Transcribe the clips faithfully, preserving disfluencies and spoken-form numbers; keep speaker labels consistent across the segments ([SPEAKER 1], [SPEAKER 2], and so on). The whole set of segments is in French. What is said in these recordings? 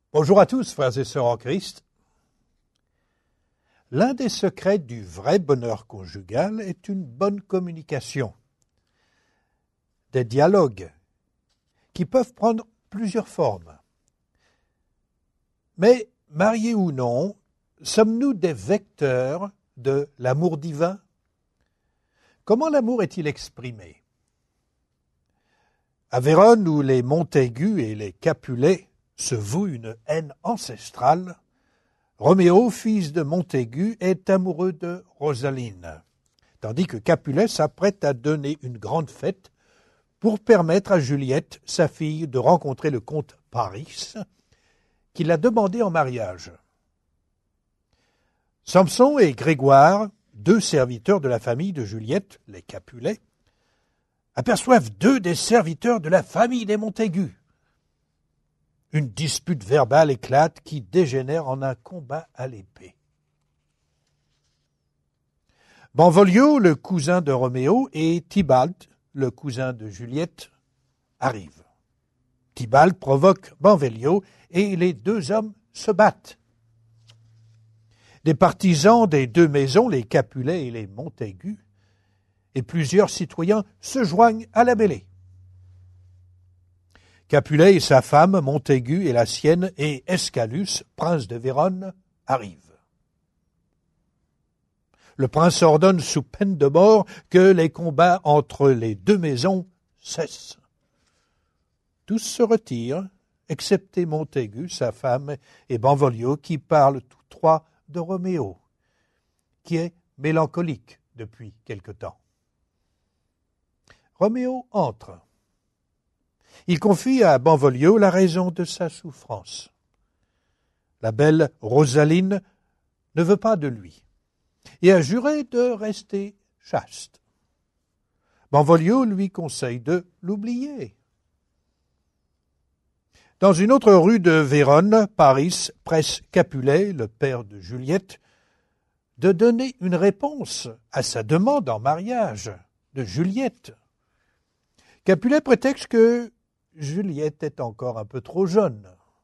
[SPEAKER 1] Bonjour à tous, frères et sœurs en Christ. L'un des secrets du vrai bonheur conjugal est une bonne communication, des dialogues qui peuvent prendre plusieurs formes. Mais, mariés ou non, sommes-nous des vecteurs de l'amour divin? Comment l'amour est-il exprimé? À Vérone, où les Montaigu et les Capulet se vouent une haine ancestrale, Roméo, fils de Montaigu, est amoureux de Rosaline, tandis que Capulet s'apprête à donner une grande fête pour permettre à Juliette, sa fille, de rencontrer le comte Paris, qui l'a demandé en mariage. Samson et Grégoire, deux serviteurs de la famille de Juliette, les Capulet, aperçoivent deux des serviteurs de la famille des Montaigu. Une dispute verbale éclate qui dégénère en un combat à l'épée. Benvolio, le cousin de Roméo, et Tybalt, le cousin de Juliette, arrivent. Tybalt provoque Benvolio et les deux hommes se battent. Des partisans des deux maisons, les Capulet et les Montaigu, et plusieurs citoyens se joignent à la mêlée. Capulet et sa femme, Montaigu et la sienne, et Escalus, prince de Vérone, arrivent. Le prince ordonne sous peine de mort que les combats entre les deux maisons cessent. Tous se retirent, excepté Montaigu, sa femme, et Benvolio, qui parlent tous trois de Roméo, qui est mélancolique depuis quelque temps. Roméo entre. Il confie à Benvolio la raison de sa souffrance. La belle Rosaline ne veut pas de lui et a juré de rester chaste. Benvolio lui conseille de l'oublier. Dans une autre rue de Vérone, Paris presse Capulet, le père de Juliette, de donner une réponse à sa demande en mariage de Juliette. Capulet prétexte que Juliette est encore un peu trop jeune.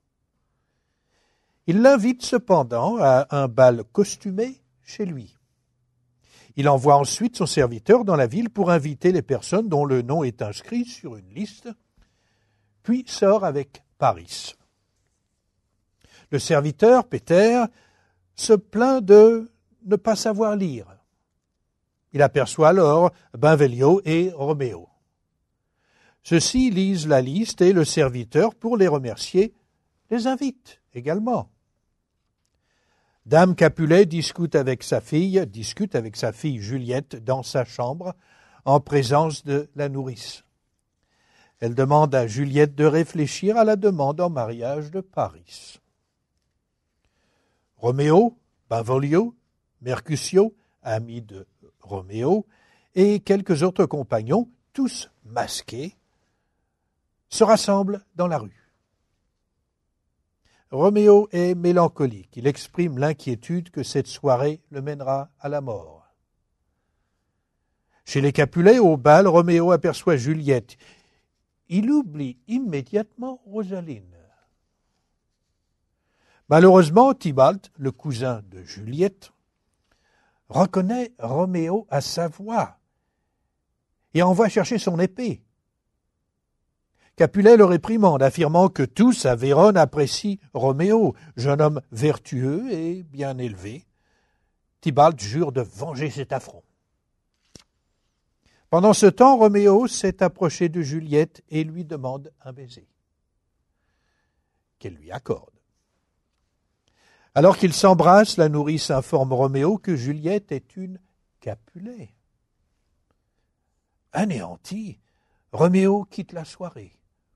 [SPEAKER 1] Il l'invite cependant à un bal costumé chez lui. Il envoie ensuite son serviteur dans la ville pour inviter les personnes dont le nom est inscrit sur une liste, puis sort avec Paris. Le serviteur, Péter, se plaint de ne pas savoir lire. Il aperçoit alors Benvolio et Roméo. Ceux-ci lisent la liste et le serviteur, pour les remercier, les invite également. Dame Capulet discute avec sa fille, discute avec sa fille Juliette dans sa chambre, en présence de la nourrice. Elle demande à Juliette de réfléchir à la demande en mariage de Paris. Roméo, Benvolio, Mercutio, ami de Roméo, et quelques autres compagnons, tous masqués, se rassemblent dans la rue. Roméo est mélancolique. Il exprime l'inquiétude que cette soirée le mènera à la mort. Chez les Capulet, au bal, Roméo aperçoit Juliette. Il oublie immédiatement Rosaline. Malheureusement, Tybalt, le cousin de Juliette, reconnaît Roméo à sa voix et envoie chercher son épée. Capulet le réprimande, affirmant que tous à Vérone apprécient Roméo, jeune homme vertueux et bien élevé. Tybalt jure de venger cet affront. Pendant ce temps, Roméo s'est approché de Juliette et lui demande un baiser, qu'elle lui accorde. Alors qu'ils s'embrassent, la nourrice informe Roméo que Juliette est une Capulet. Anéanti, Roméo quitte la soirée.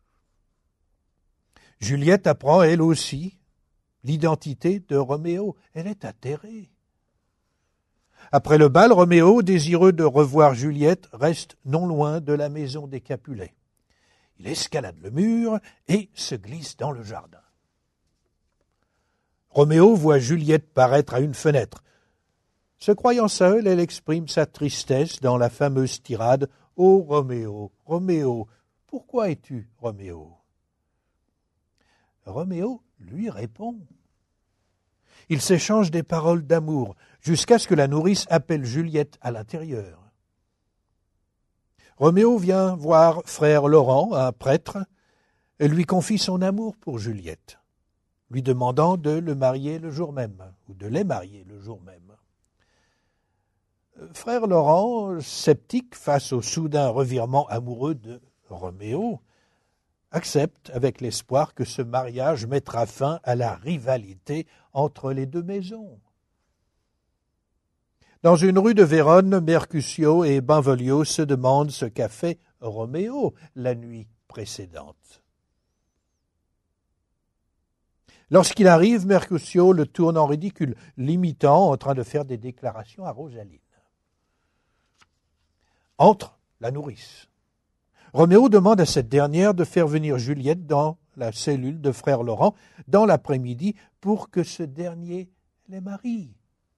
[SPEAKER 1] Juliette apprend, elle aussi, l'identité de Roméo. Elle est atterrée. Après le bal, Roméo, désireux de revoir Juliette, reste non loin de la maison des Capulet. Il escalade le mur et se glisse dans le jardin. Roméo voit Juliette paraître à une fenêtre. Se croyant seule, elle exprime sa tristesse dans la fameuse tirade « Ô Roméo, Roméo, pourquoi es-tu Roméo ?» Roméo lui répond. Ils s'échangent des paroles d'amour jusqu'à ce que la nourrice appelle Juliette à l'intérieur. Roméo vient voir frère Laurent, un prêtre, et lui confie son amour pour Juliette, lui demandant de le marier le jour même, ou de les marier le jour même. Frère Laurent, sceptique face au soudain revirement amoureux de Roméo, accepte avec l'espoir que ce mariage mettra fin à la rivalité entre les deux maisons. Dans une rue de Vérone, Mercutio et Benvolio se demandent ce qu'a fait Roméo la nuit précédente. Lorsqu'il arrive, Mercutio le tourne en ridicule, l'imitant en train de faire des déclarations à Rosaline. Entre la nourrice. Roméo demande à cette dernière de faire venir Juliette dans la cellule de frère Laurent dans l'après-midi pour que ce dernier les marie.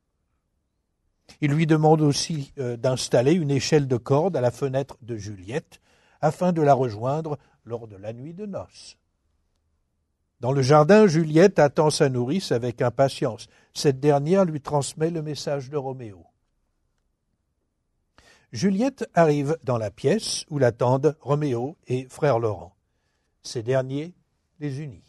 [SPEAKER 1] Il lui demande aussi euh, d'installer une échelle de corde à la fenêtre de Juliette afin de la rejoindre lors de la nuit de noces. Dans le jardin, Juliette attend sa nourrice avec impatience. Cette dernière lui transmet le message de Roméo. Juliette arrive dans la pièce où l'attendent Roméo et frère Laurent. Ces derniers les unit.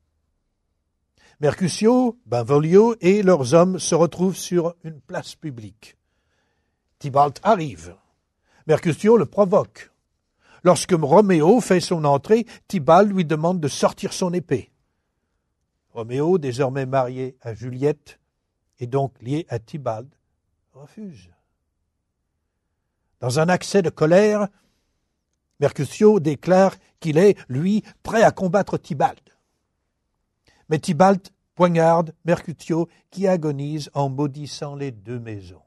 [SPEAKER 1] Mercutio, Benvolio et leurs hommes se retrouvent sur une place publique. Tybalt arrive. Mercutio le provoque. Lorsque Roméo fait son entrée, Tybalt lui demande de sortir son épée. Roméo, désormais marié à Juliette et donc lié à Tybalt, refuse. Dans un accès de colère, Mercutio déclare qu'il est, lui, prêt à combattre Tybalt. Mais Tybalt poignarde Mercutio qui agonise en maudissant les deux maisons.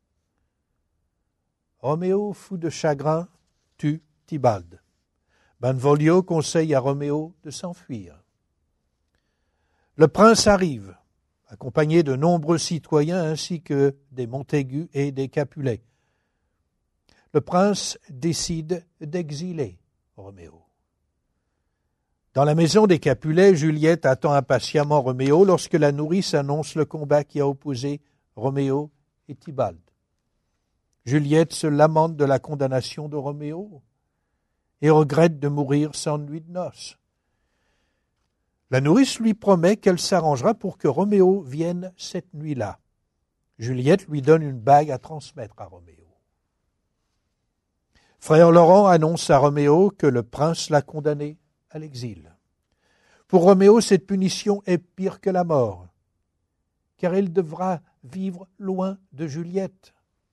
[SPEAKER 1] Roméo, fou de chagrin, tue Tybalt. Benvolio conseille à Roméo de s'enfuir. Le prince arrive, accompagné de nombreux citoyens ainsi que des Montaigu et des Capulet. Le prince décide d'exiler Roméo. Dans la maison des Capulet, Juliette attend impatiemment Roméo lorsque la nourrice annonce le combat qui a opposé Roméo et Tybalt. Juliette se lamente de la condamnation de Roméo et regrette de mourir sans nuit de noces. La nourrice lui promet qu'elle s'arrangera pour que Roméo vienne cette nuit-là. Juliette lui donne une bague à transmettre à Roméo. Frère Laurent annonce à Roméo que le prince l'a condamné à l'exil. Pour Roméo, cette punition est pire que la mort, car il devra vivre loin de Juliette.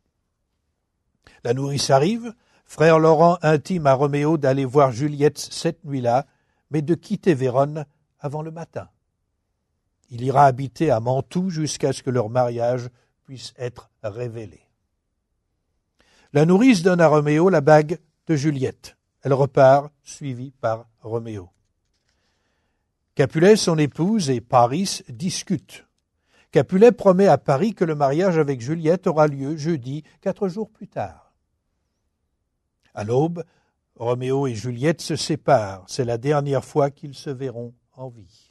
[SPEAKER 1] La nourrice arrive, frère Laurent intime à Roméo d'aller voir Juliette cette nuit-là, mais de quitter Vérone avant le matin. Il ira habiter à Mantoue jusqu'à ce que leur mariage puisse être révélé. La nourrice donne à Roméo la bague de Juliette. Elle repart, suivie par Roméo. Capulet, son épouse, et Paris discutent. Capulet promet à Paris que le mariage avec Juliette aura lieu jeudi, quatre jours plus tard. À l'aube, Roméo et Juliette se séparent. C'est la dernière fois qu'ils se verront en vie.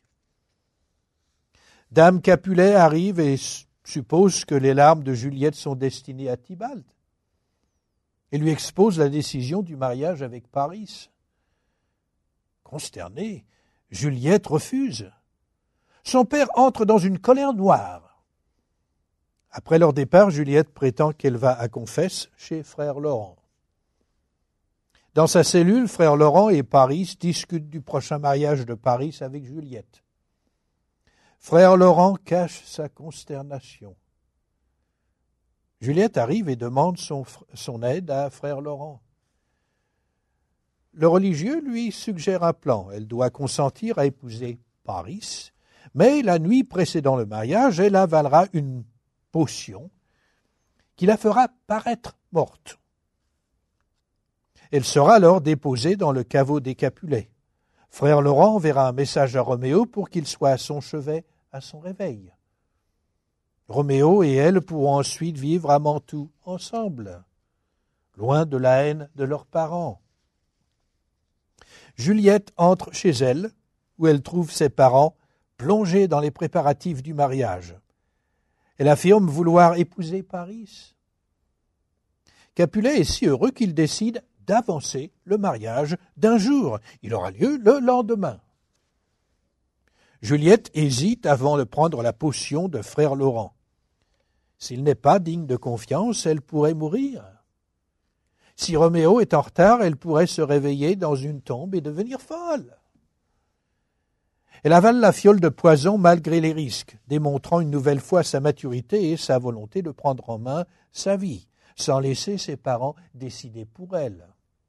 [SPEAKER 1] Dame Capulet arrive et suppose que les larmes de Juliette sont destinées à Tybalt et lui expose la décision du mariage avec Paris. Consternée, Juliette refuse. Son père entre dans une colère noire. Après leur départ, Juliette prétend qu'elle va à confesse chez frère Laurent. Dans sa cellule, frère Laurent et Paris discutent du prochain mariage de Paris avec Juliette. Frère Laurent cache sa consternation. Juliette arrive et demande son, son aide à frère Laurent. Le religieux lui suggère un plan. Elle doit consentir à épouser Paris, mais la nuit précédant le mariage, elle avalera une potion qui la fera paraître morte. Elle sera alors déposée dans le caveau des Capulets. Frère Laurent enverra un message à Roméo pour qu'il soit à son chevet à son réveil. Roméo et elle pourront ensuite vivre à Mantoue ensemble, loin de la haine de leurs parents. Juliette entre chez elle où elle trouve ses parents plongés dans les préparatifs du mariage. Elle affirme vouloir épouser Paris. Capulet est si heureux qu'il décide d'avancer le mariage d'un jour. Il aura lieu le lendemain. Juliette hésite avant de prendre la potion de frère Laurent. S'il n'est pas digne de confiance, elle pourrait mourir. Si Roméo est en retard, elle pourrait se réveiller dans une tombe et devenir folle. Elle avale la fiole de poison malgré les risques, démontrant une nouvelle fois sa maturité et sa volonté de prendre en main sa vie, sans laisser ses parents décider pour elle.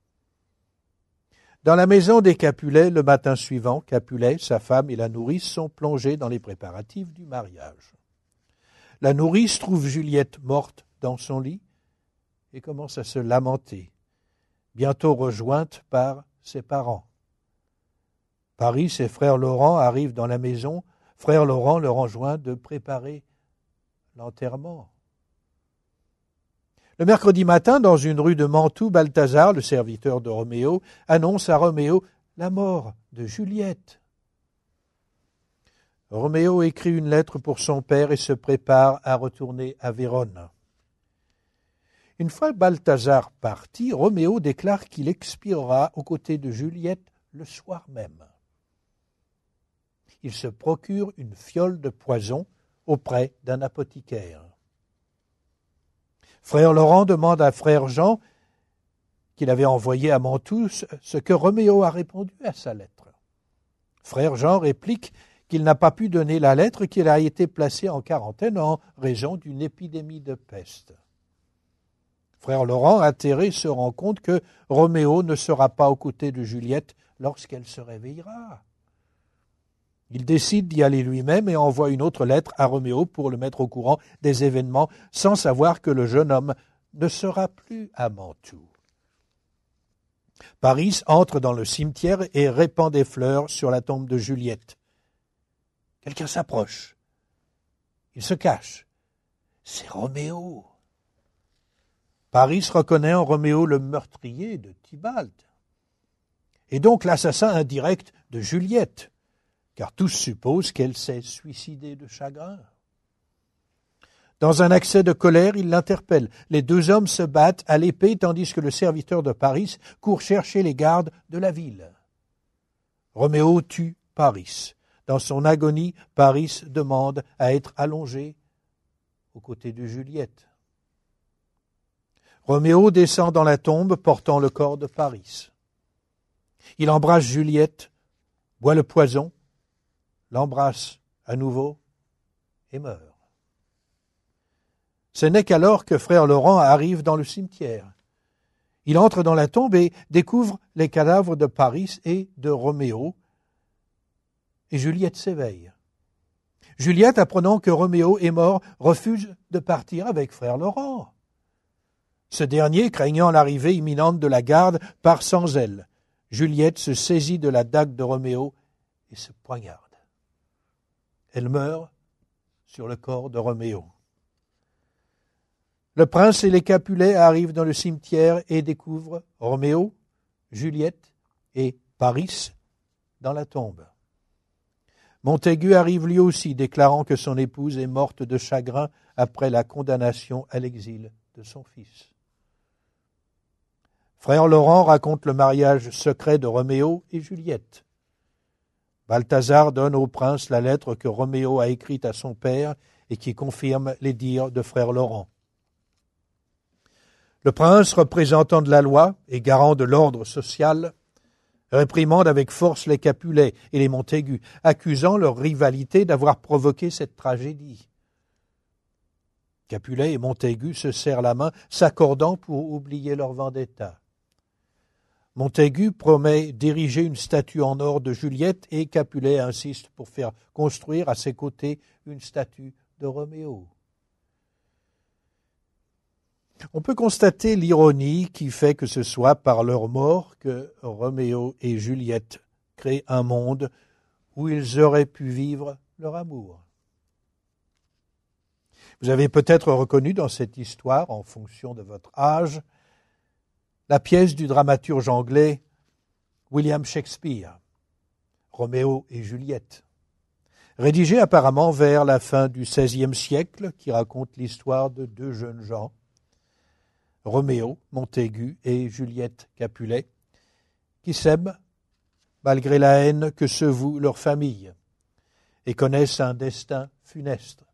[SPEAKER 1] Dans la maison des Capulet, le matin suivant, Capulet, sa femme et la nourrice sont plongés dans les préparatifs du mariage. La nourrice trouve Juliette morte dans son lit et commence à se lamenter, bientôt rejointe par ses parents. Paris et frère Laurent arrivent dans la maison. Frère Laurent leur enjoint de préparer l'enterrement. Le mercredi matin, dans une rue de Mantoue, Balthazar, le serviteur de Roméo, annonce à Roméo la mort de Juliette. Roméo écrit une lettre pour son père et se prépare à retourner à Vérone. Une fois Balthazar parti, Roméo déclare qu'il expirera aux côtés de Juliette le soir même. Il se procure une fiole de poison auprès d'un apothicaire. Frère Laurent demande à frère Jean, qu'il avait envoyé à Mantoue, ce que Roméo a répondu à sa lettre. Frère Jean réplique qu'il n'a pas pu donner la lettre, qu'il a été placé en quarantaine en raison d'une épidémie de peste. Frère Laurent, atterré, se rend compte que Roméo ne sera pas aux côtés de Juliette lorsqu'elle se réveillera. Il décide d'y aller lui-même et envoie une autre lettre à Roméo pour le mettre au courant des événements, sans savoir que le jeune homme ne sera plus à Mantoue. Paris entre dans le cimetière et répand des fleurs sur la tombe de Juliette. Quelqu'un s'approche. Il se cache. C'est Roméo. Paris reconnaît en Roméo le meurtrier de Tybalt, et donc l'assassin indirect de Juliette, car tous supposent qu'elle s'est suicidée de chagrin. Dans un accès de colère, il l'interpelle. Les deux hommes se battent à l'épée tandis que le serviteur de Paris court chercher les gardes de la ville. Roméo tue Paris. Dans son agonie, Paris demande à être allongé aux côtés de Juliette. Roméo descend dans la tombe portant le corps de Paris. Il embrasse Juliette, boit le poison, l'embrasse à nouveau et meurt. Ce n'est qu'alors que frère Laurent arrive dans le cimetière. Il entre dans la tombe et découvre les cadavres de Paris et de Roméo, et Juliette s'éveille. Juliette, apprenant que Roméo est mort, refuse de partir avec frère Laurent. Ce dernier, craignant l'arrivée imminente de la garde, part sans elle. Juliette se saisit de la dague de Roméo et se poignarde. Elle meurt sur le corps de Roméo. Le prince et les Capulet arrivent dans le cimetière et découvrent Roméo, Juliette et Paris dans la tombe. Montaigu arrive lui aussi, déclarant que son épouse est morte de chagrin après la condamnation à l'exil de son fils. Frère Laurent raconte le mariage secret de Roméo et Juliette. Balthazar donne au prince la lettre que Roméo a écrite à son père et qui confirme les dires de frère Laurent. Le prince, représentant de la loi et garant de l'ordre social, réprimande avec force les Capulet et les Montaigu, accusant leur rivalité d'avoir provoqué cette tragédie. Capulet et Montaigu se serrent la main, s'accordant pour oublier leur vendetta. Montaigu promet d'ériger une statue en or de Juliette et Capulet insiste pour faire construire à ses côtés une statue de Roméo. On peut constater l'ironie qui fait que ce soit par leur mort que Roméo et Juliette créent un monde où ils auraient pu vivre leur amour. Vous avez peut-être reconnu dans cette histoire, en fonction de votre âge, la pièce du dramaturge anglais William Shakespeare, Roméo et Juliette, rédigé apparemment vers la fin du seizième siècle, qui raconte l'histoire de deux jeunes gens, Roméo Montaigu et Juliette Capulet, qui s'aiment malgré la haine que se voue leur famille et connaissent un destin funeste.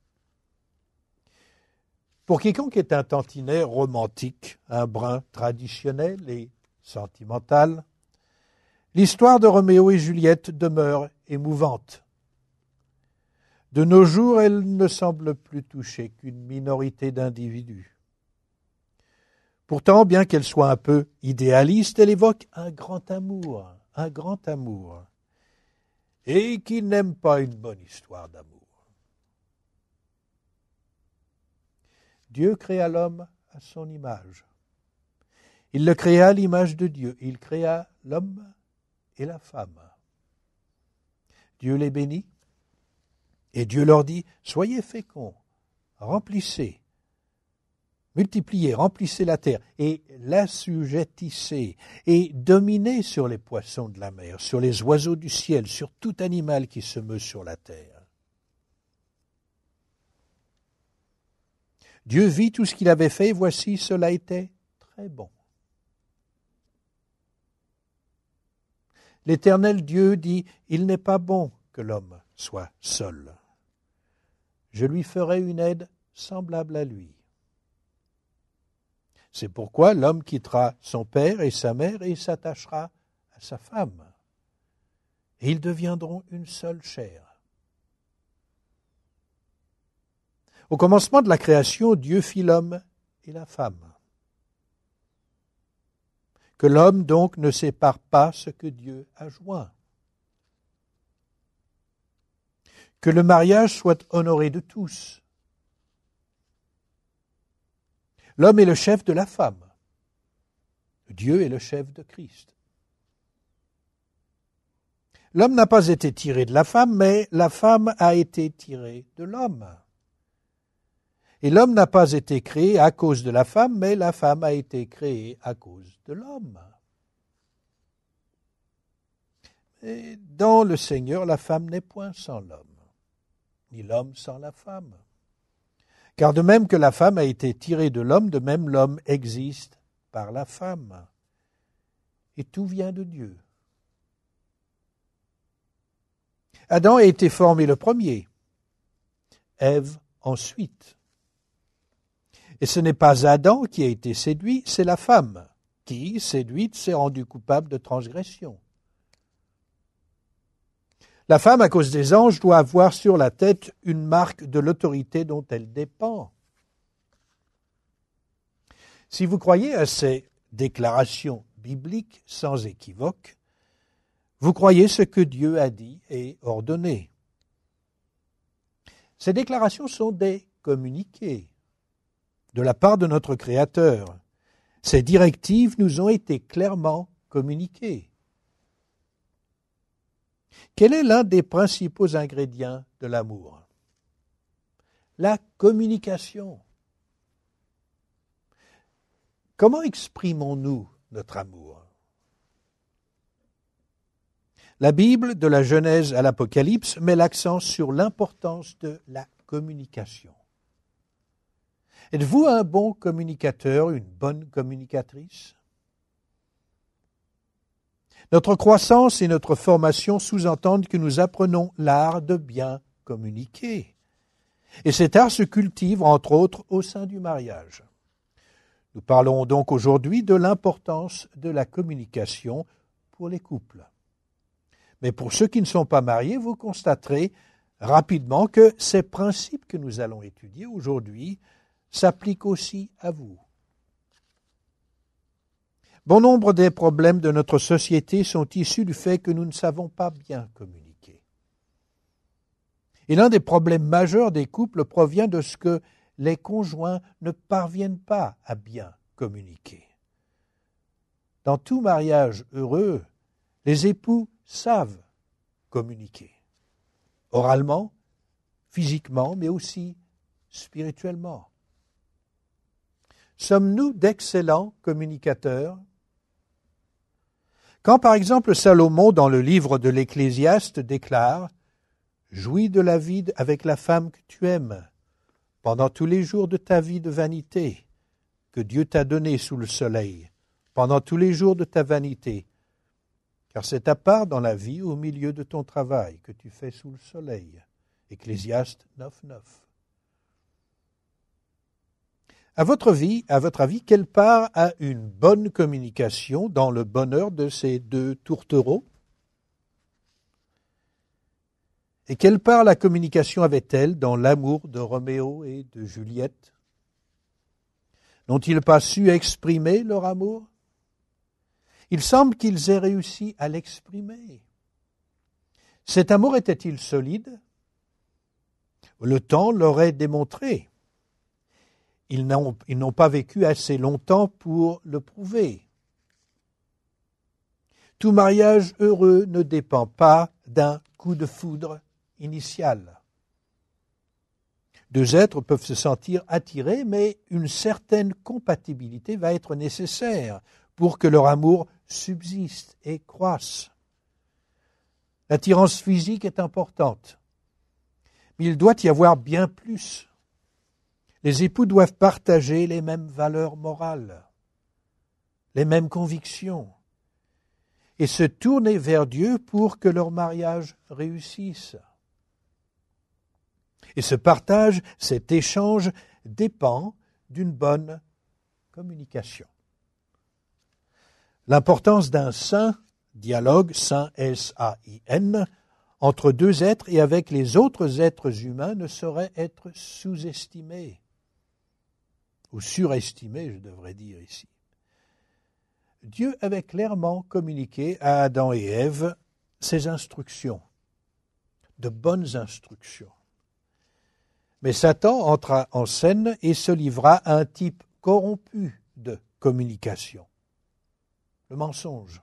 [SPEAKER 1] Pour quiconque est un tantinet romantique, un brin traditionnel et sentimental, l'histoire de Roméo et Juliette demeure émouvante. De nos jours, elle ne semble plus toucher qu'une minorité d'individus. Pourtant, bien qu'elle soit un peu idéaliste, elle évoque un grand amour, un grand amour. Et qui n'aime pas une bonne histoire d'amour? Dieu créa l'homme à son image. Il le créa à l'image de Dieu. Il créa l'homme et la femme. Dieu les bénit et Dieu leur dit « Soyez féconds, remplissez, multipliez, remplissez la terre et l'assujettissez et dominez sur les poissons de la mer, sur les oiseaux du ciel, sur tout animal qui se meut sur la terre. » Dieu vit tout ce qu'il avait fait, et voici, cela était très bon. L'Éternel Dieu dit, « Il n'est pas bon que l'homme soit seul. Je lui ferai une aide semblable à lui. » C'est pourquoi l'homme quittera son père et sa mère et s'attachera à sa femme. Et ils deviendront une seule chair. Au commencement de la création, Dieu fit l'homme et la femme. Que l'homme donc ne sépare pas ce que Dieu a joint. Que le mariage soit honoré de tous. L'homme est le chef de la femme. Dieu est le chef de Christ. L'homme n'a pas été tiré de la femme, mais la femme a été tirée de l'homme. Et l'homme n'a pas été créé à cause de la femme, mais la femme a été créée à cause de l'homme. Et dans le Seigneur, la femme n'est point sans l'homme, ni l'homme sans la femme. Car de même que la femme a été tirée de l'homme, de même l'homme existe par la femme. Et tout vient de Dieu. Adam a été formé le premier, Ève ensuite. Et ce n'est pas Adam qui a été séduit, c'est la femme qui, séduite, s'est rendue coupable de transgression. La femme, à cause des anges, doit avoir sur la tête une marque de l'autorité dont elle dépend. Si vous croyez à ces déclarations bibliques sans équivoque, vous croyez ce que Dieu a dit et ordonné. Ces déclarations sont des communiqués de la part de notre Créateur. Ces directives nous ont été clairement communiquées. Quel est l'un des principaux ingrédients de l'amour? La communication. Comment exprimons-nous notre amour? La Bible, de la Genèse à l'Apocalypse, met l'accent sur l'importance de la communication. Êtes-vous un bon communicateur, une bonne communicatrice? Notre croissance et notre formation sous-entendent que nous apprenons l'art de bien communiquer. Et cet art se cultive, entre autres, au sein du mariage. Nous parlons donc aujourd'hui de l'importance de la communication pour les couples. Mais pour ceux qui ne sont pas mariés, vous constaterez rapidement que ces principes que nous allons étudier aujourd'hui s'appliquent aussi à vous. Bon nombre des problèmes de notre société sont issus du fait que nous ne savons pas bien communiquer. Et l'un des problèmes majeurs des couples provient de ce que les conjoints ne parviennent pas à bien communiquer. Dans tout mariage heureux, les époux savent communiquer, oralement, physiquement, mais aussi spirituellement. Sommes-nous d'excellents communicateurs? Quand par exemple Salomon dans le livre de l'Ecclésiaste déclare « Jouis de la vie avec la femme que tu aimes, pendant tous les jours de ta vie de vanité que Dieu t'a donnée sous le soleil, pendant tous les jours de ta vanité, car c'est ta part dans la vie au milieu de ton travail que tu fais sous le soleil. » Ecclésiaste neuf, neuf. À votre vie, à votre avis, quelle part a une bonne communication dans le bonheur de ces deux tourtereaux? Et quelle part la communication avait-elle dans l'amour de Roméo et de Juliette? N'ont-ils pas su exprimer leur amour? Il semble qu'ils aient réussi à l'exprimer. Cet amour était-il solide? Le temps l'aurait démontré. Ils n'ont, ils n'ont pas vécu assez longtemps pour le prouver. Tout mariage heureux ne dépend pas d'un coup de foudre initial. Deux êtres peuvent se sentir attirés, mais une certaine compatibilité va être nécessaire pour que leur amour subsiste et croisse. L'attirance physique est importante, mais il doit y avoir bien plus. Les époux doivent partager les mêmes valeurs morales, les mêmes convictions, et se tourner vers Dieu pour que leur mariage réussisse. Et ce partage, cet échange dépend d'une bonne communication. L'importance d'un sain dialogue, sain S A I N, entre deux êtres et avec les autres êtres humains ne saurait être sous-estimée, ou surestimée, je devrais dire ici. Dieu avait clairement communiqué à Adam et Ève ses instructions, de bonnes instructions. Mais Satan entra en scène et se livra à un type corrompu de communication, le mensonge.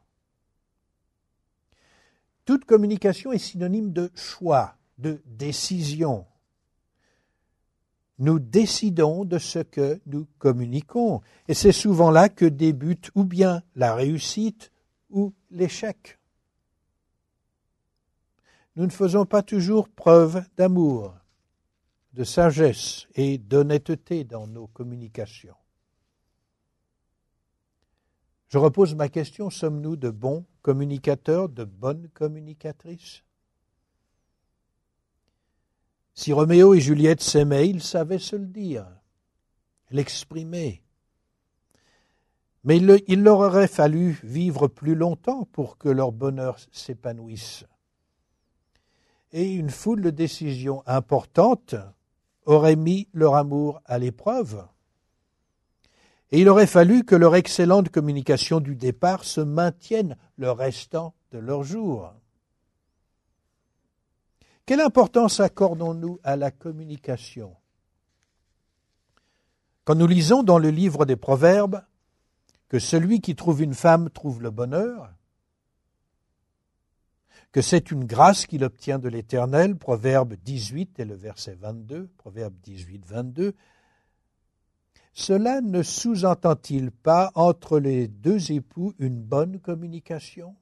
[SPEAKER 1] Toute communication est synonyme de choix, de décision. Nous décidons de ce que nous communiquons, et c'est souvent là que débute ou bien la réussite ou l'échec. Nous ne faisons pas toujours preuve d'amour, de sagesse et d'honnêteté dans nos communications. Je repose ma question, sommes-nous de bons communicateurs, de bonnes communicatrices? Si Roméo et Juliette s'aimaient, ils savaient se le dire, l'exprimer. Mais il, le, il leur aurait fallu vivre plus longtemps pour que leur bonheur s'épanouisse. Et une foule de décisions importantes aurait mis leur amour à l'épreuve. Et il aurait fallu que leur excellente communication du départ se maintienne le restant de leurs jours. Quelle importance accordons-nous à la communication? Quand nous lisons dans le livre des Proverbes que celui qui trouve une femme trouve le bonheur, que c'est une grâce qu'il obtient de l'Éternel, Proverbe dix-huit et le verset vingt-deux, Proverbe dix-huit, vingt-deux, cela ne sous-entend-il pas entre les deux époux une bonne communication?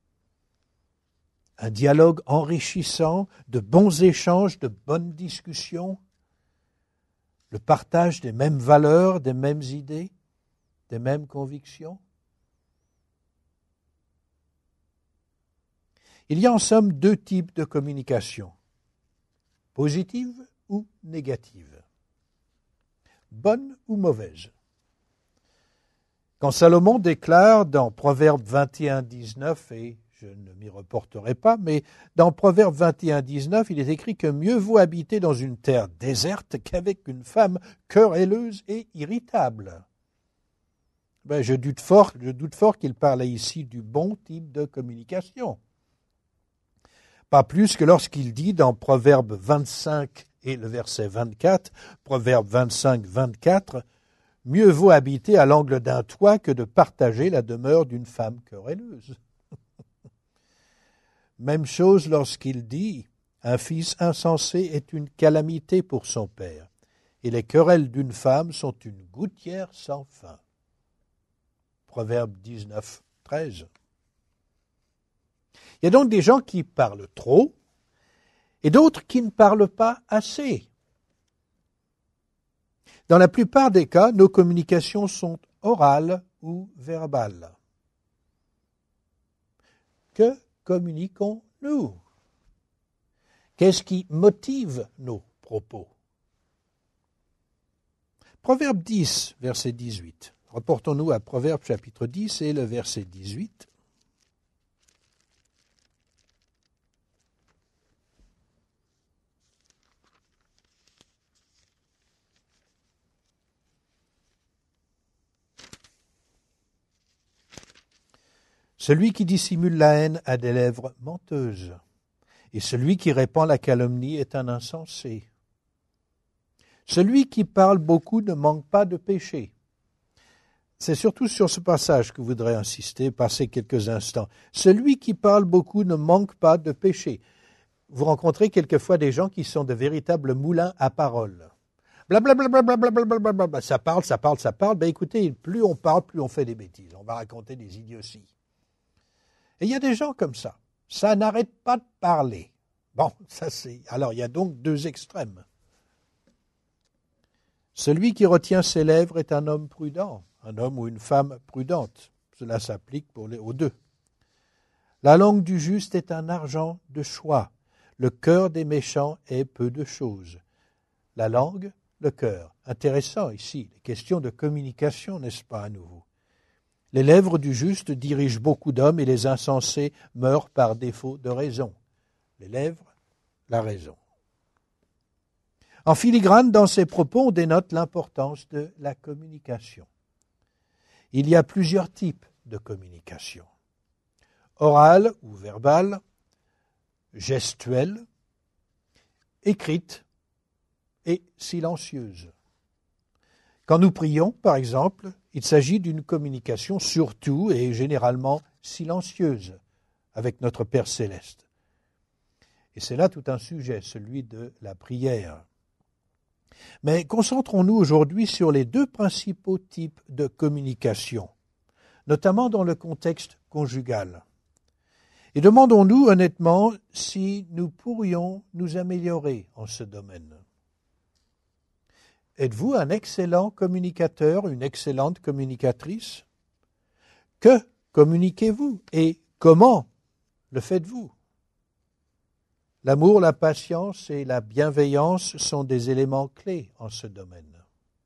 [SPEAKER 1] Un dialogue enrichissant, de bons échanges, de bonnes discussions, le partage des mêmes valeurs, des mêmes idées, des mêmes convictions? Il y a en somme deux types de communication, positive ou négative, bonne ou mauvaise. Quand Salomon déclare dans Proverbe vingt et un, dix-neuf, et je ne m'y reporterai pas, mais dans Proverbe vingt et un, dix-neuf, il est écrit que mieux vaut habiter dans une terre déserte qu'avec une femme querelleuse et irritable. Ben, je doute fort, je doute fort qu'il parlait ici du bon type de communication. Pas plus que lorsqu'il dit dans Proverbe vingt-cinq et le verset vingt-quatre, Proverbe vingt-cinq, vingt-quatre, « Mieux vaut habiter à l'angle d'un toit que de partager la demeure d'une femme querelleuse. » Même chose lorsqu'il dit « Un fils insensé est une calamité pour son père, et les querelles d'une femme sont une gouttière sans fin. » Proverbe dix-neuf, treize. Il y a donc des gens qui parlent trop et d'autres qui ne parlent pas assez. Dans la plupart des cas, nos communications sont orales ou verbales. Que communiquons-nous? Qu'est-ce qui motive nos propos? Proverbe dix, verset dix-huit. Reportons-nous à Proverbe chapitre dix et le verset dix-huit. Celui qui dissimule la haine a des lèvres menteuses, et celui qui répand la calomnie est un insensé. Celui qui parle beaucoup ne manque pas de péché. C'est surtout sur ce passage que je voudrais insister, passer quelques instants. Celui qui parle beaucoup ne manque pas de péché. Vous rencontrez quelquefois des gens qui sont de véritables moulins à parole. Blablabla, blablabla, ça parle, ça parle, ça parle. Ben écoutez, plus on parle, plus on fait des bêtises. On va raconter des idioties. Et il y a des gens comme ça. Ça n'arrête pas de parler. Bon, ça c'est... Alors, il y a donc deux extrêmes. Celui qui retient ses lèvres est un homme prudent, un homme ou une femme prudente. Cela s'applique pour les, aux deux. La langue du juste est un argent de choix. Le cœur des méchants est peu de choses. La langue, le cœur. Intéressant ici, les questions de communication, n'est-ce pas, à nouveau? Les lèvres du juste dirigent beaucoup d'hommes et les insensés meurent par défaut de raison. Les lèvres, la raison. En filigrane, dans ces propos, on dénote l'importance de la communication. Il y a plusieurs types de communication. Orale ou verbale, gestuelle, écrite et silencieuse. Quand nous prions, par exemple, il s'agit d'une communication surtout et généralement silencieuse avec notre Père céleste. Et c'est là tout un sujet, celui de la prière. Mais concentrons-nous aujourd'hui sur les deux principaux types de communication, notamment dans le contexte conjugal. Et demandons-nous honnêtement si nous pourrions nous améliorer en ce domaine. Êtes-vous un excellent communicateur, une excellente communicatrice? Que communiquez-vous et comment le faites-vous? L'amour, la patience et la bienveillance sont des éléments clés en ce domaine.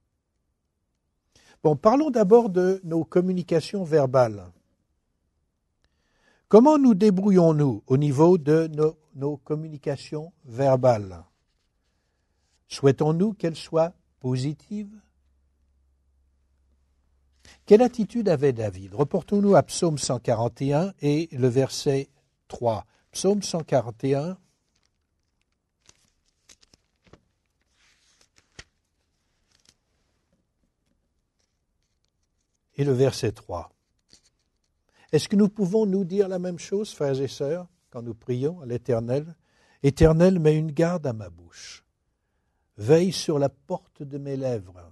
[SPEAKER 1] Bon, parlons d'abord de nos communications verbales. Comment nous débrouillons-nous au niveau de nos, nos communications verbales? Souhaitons-nous qu'elles soient positives? Quelle attitude avait David? Reportons-nous à Psaume cent quarante et un et le verset trois. Psaume cent quarante et un. Et le verset trois. Est-ce que nous pouvons nous dire la même chose, frères et sœurs, quand nous prions à l'Éternel? Éternel, mets une garde à ma bouche. Veille sur la porte de mes lèvres.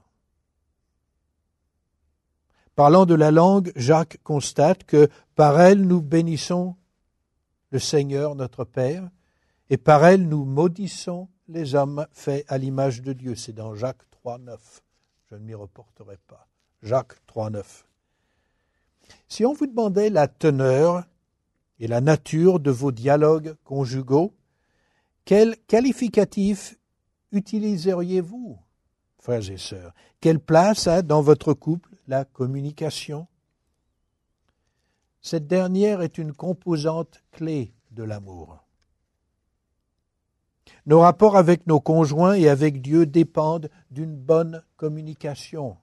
[SPEAKER 1] Parlant de la langue, Jacques constate que par elle nous bénissons le Seigneur notre Père, et par elle nous maudissons les hommes faits à l'image de Dieu. C'est dans Jacques trois, neuf. Je ne m'y reporterai pas. Jacques trois, neuf. Si on vous demandait la teneur et la nature de vos dialogues conjugaux, quel qualificatif utiliseriez-vous, frères et sœurs? Quelle place a dans votre couple la communication? Cette dernière est une composante clé de l'amour. Nos rapports avec nos conjoints et avec Dieu dépendent d'une bonne communication.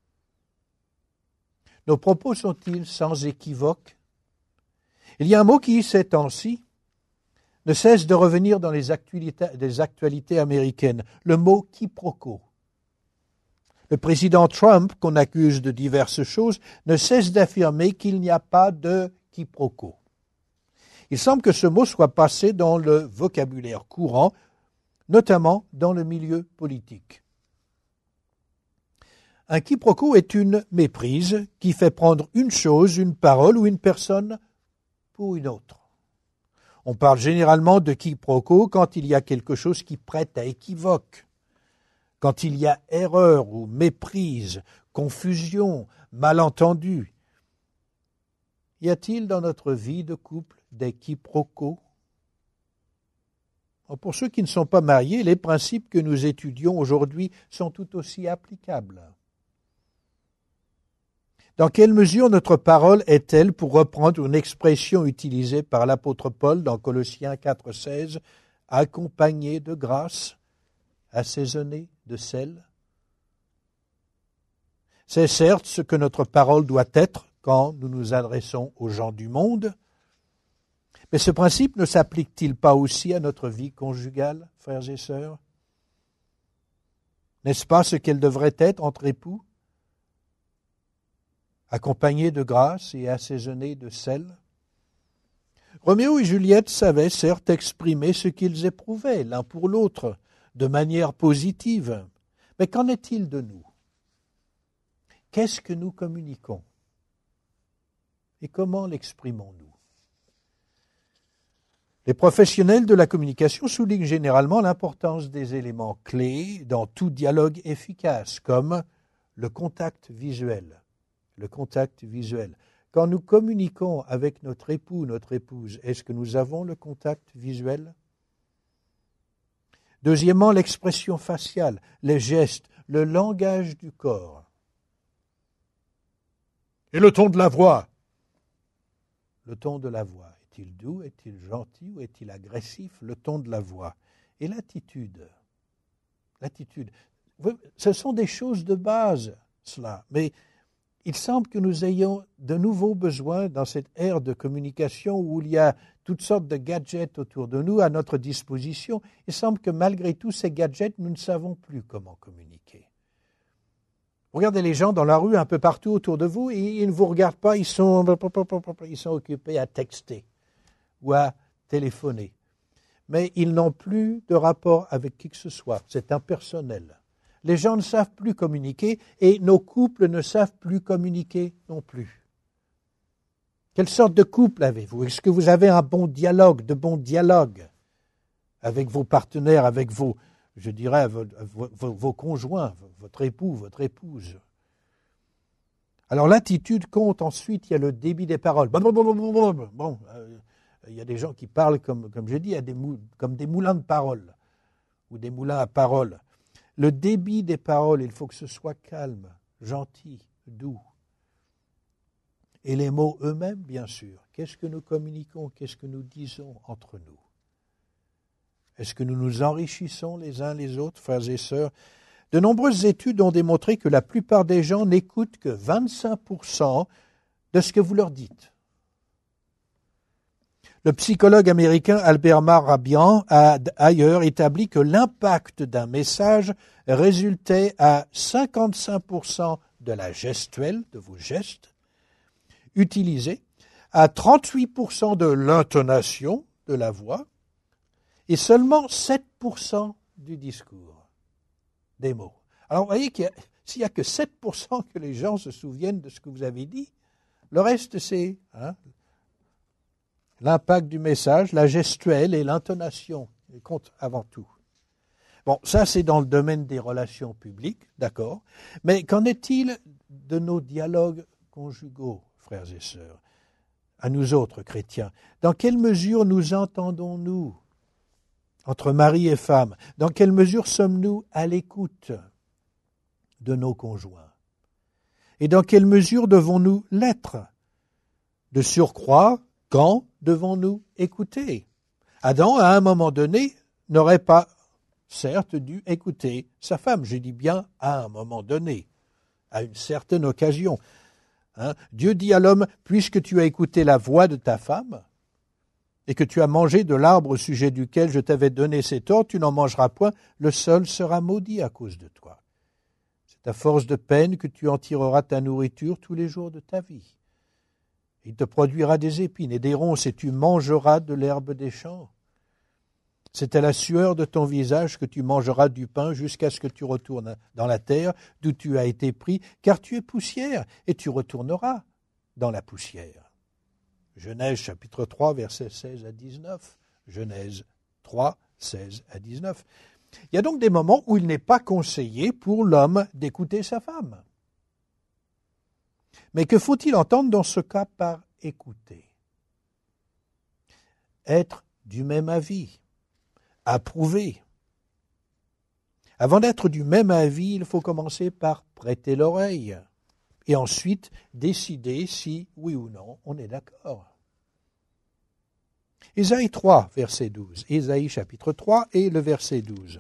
[SPEAKER 1] Nos propos sont-ils sans équivoque? Il y a un mot qui, ces temps-ci, ne cesse de revenir dans les actualités, les actualités américaines, le mot quiproquo. Le président Trump, qu'on accuse de diverses choses, ne cesse d'affirmer qu'il n'y a pas de quiproquo. Il semble que ce mot soit passé dans le vocabulaire courant, notamment dans le milieu politique. Un quiproquo est une méprise qui fait prendre une chose, une parole ou une personne pour une autre. On parle généralement de quiproquo quand il y a quelque chose qui prête à équivoque, quand il y a erreur ou méprise, confusion, malentendu. Y a-t-il dans notre vie de couple des quiproquos? Pour ceux qui ne sont pas mariés, les principes que nous étudions aujourd'hui sont tout aussi applicables. Dans quelle mesure notre parole est-elle, pour reprendre une expression utilisée par l'apôtre Paul dans Colossiens quatre seize, accompagnée de grâce, assaisonnée de sel? C'est certes ce que notre parole doit être quand nous nous adressons aux gens du monde, mais ce principe ne s'applique-t-il pas aussi à notre vie conjugale, frères et sœurs? N'est-ce pas ce qu'elle devrait être entre époux? Accompagnée de grâce et assaisonnée de sel. Roméo et Juliette savaient certes exprimer ce qu'ils éprouvaient l'un pour l'autre de manière positive, mais qu'en est-il de nous? Qu'est-ce que nous communiquons? Et comment l'exprimons-nous? Les professionnels de la communication soulignent généralement l'importance des éléments clés dans tout dialogue efficace, comme le contact visuel. Le contact visuel. Quand nous communiquons avec notre époux, notre épouse, est-ce que nous avons le contact visuel? Deuxièmement, l'expression faciale, les gestes, le langage du corps. Et le ton de la voix. Le ton de la voix. Est-il doux, est-il gentil ou est-il agressif? Le ton de la voix. Et l'attitude. L'attitude. Ce sont des choses de base, cela. Mais il semble que nous ayons de nouveaux besoins dans cette ère de communication où il y a toutes sortes de gadgets autour de nous à notre disposition. Il semble que malgré tous ces gadgets, nous ne savons plus comment communiquer. Regardez les gens dans la rue un peu partout autour de vous et ils ne vous regardent pas, ils sont, ils sont occupés à texter ou à téléphoner. Mais ils n'ont plus de rapport avec qui que ce soit. C'est impersonnel. Les gens ne savent plus communiquer et nos couples ne savent plus communiquer non plus. Quelle sorte de couple avez-vous? Est-ce que vous avez un bon dialogue, de bons dialogues avec vos partenaires, avec vos, je dirais, vos, vos, vos conjoints, votre époux, votre épouse? Alors l'attitude compte. Ensuite, il y a le débit des paroles. Bon, bon, bon, bon, bon, bon euh, il y a des gens qui parlent, comme, comme je dis, à des mou, comme des moulins de paroles ou des moulins à paroles. Le débit des paroles, il faut que ce soit calme, gentil, doux. Et les mots eux-mêmes, bien sûr. Qu'est-ce que nous communiquons? Qu'est-ce que nous disons entre nous? Est-ce que nous nous enrichissons les uns les autres, frères et sœurs? De nombreuses études ont démontré que la plupart des gens n'écoutent que vingt-cinq pour cent de ce que vous leur dites. Le psychologue américain Albert Mehrabian a ailleurs établi que l'impact d'un message résultait à cinquante-cinq pour cent de la gestuelle, de vos gestes utilisés, à trente-huit pour cent de l'intonation de la voix et seulement sept pour cent du discours, des mots. Alors vous voyez qu'il y a, s'il n'y a que sept pour cent que les gens se souviennent de ce que vous avez dit, le reste c'est... Hein, l'impact du message, la gestuelle et l'intonation comptent avant tout. Bon, ça c'est dans le domaine des relations publiques, d'accord. Mais qu'en est-il de nos dialogues conjugaux, frères et sœurs, à nous autres chrétiens? Dans quelle mesure nous entendons-nous entre mari et femme? Dans quelle mesure sommes-nous à l'écoute de nos conjoints? Et dans quelle mesure devons-nous l'être? De surcroît, quand devons-nous écouter? Adam, à un moment donné, n'aurait pas, certes, dû écouter sa femme. Je dis bien à un moment donné, à une certaine occasion. Hein? Dieu dit à l'homme, puisque tu as écouté la voix de ta femme, et que tu as mangé de l'arbre au sujet duquel je t'avais donné cet ordre, tu n'en mangeras point, le sol sera maudit à cause de toi. C'est à force de peine que tu en tireras ta nourriture tous les jours de ta vie. Il te produira des épines et des ronces, et tu mangeras de l'herbe des champs. C'est à la sueur de ton visage que tu mangeras du pain jusqu'à ce que tu retournes dans la terre d'où tu as été pris, car tu es poussière, et tu retourneras dans la poussière. Genèse chapitre trois, versets seize à dix-neuf. Genèse trois, seize à dix-neuf. Il y a donc des moments où il n'est pas conseillé pour l'homme d'écouter sa femme. Mais que faut-il entendre dans ce cas par écouter? Être du même avis, approuver. Avant d'être du même avis, il faut commencer par prêter l'oreille et ensuite décider si, oui ou non, on est d'accord. Ésaïe trois, verset douze. Ésaïe chapitre trois et le verset douze.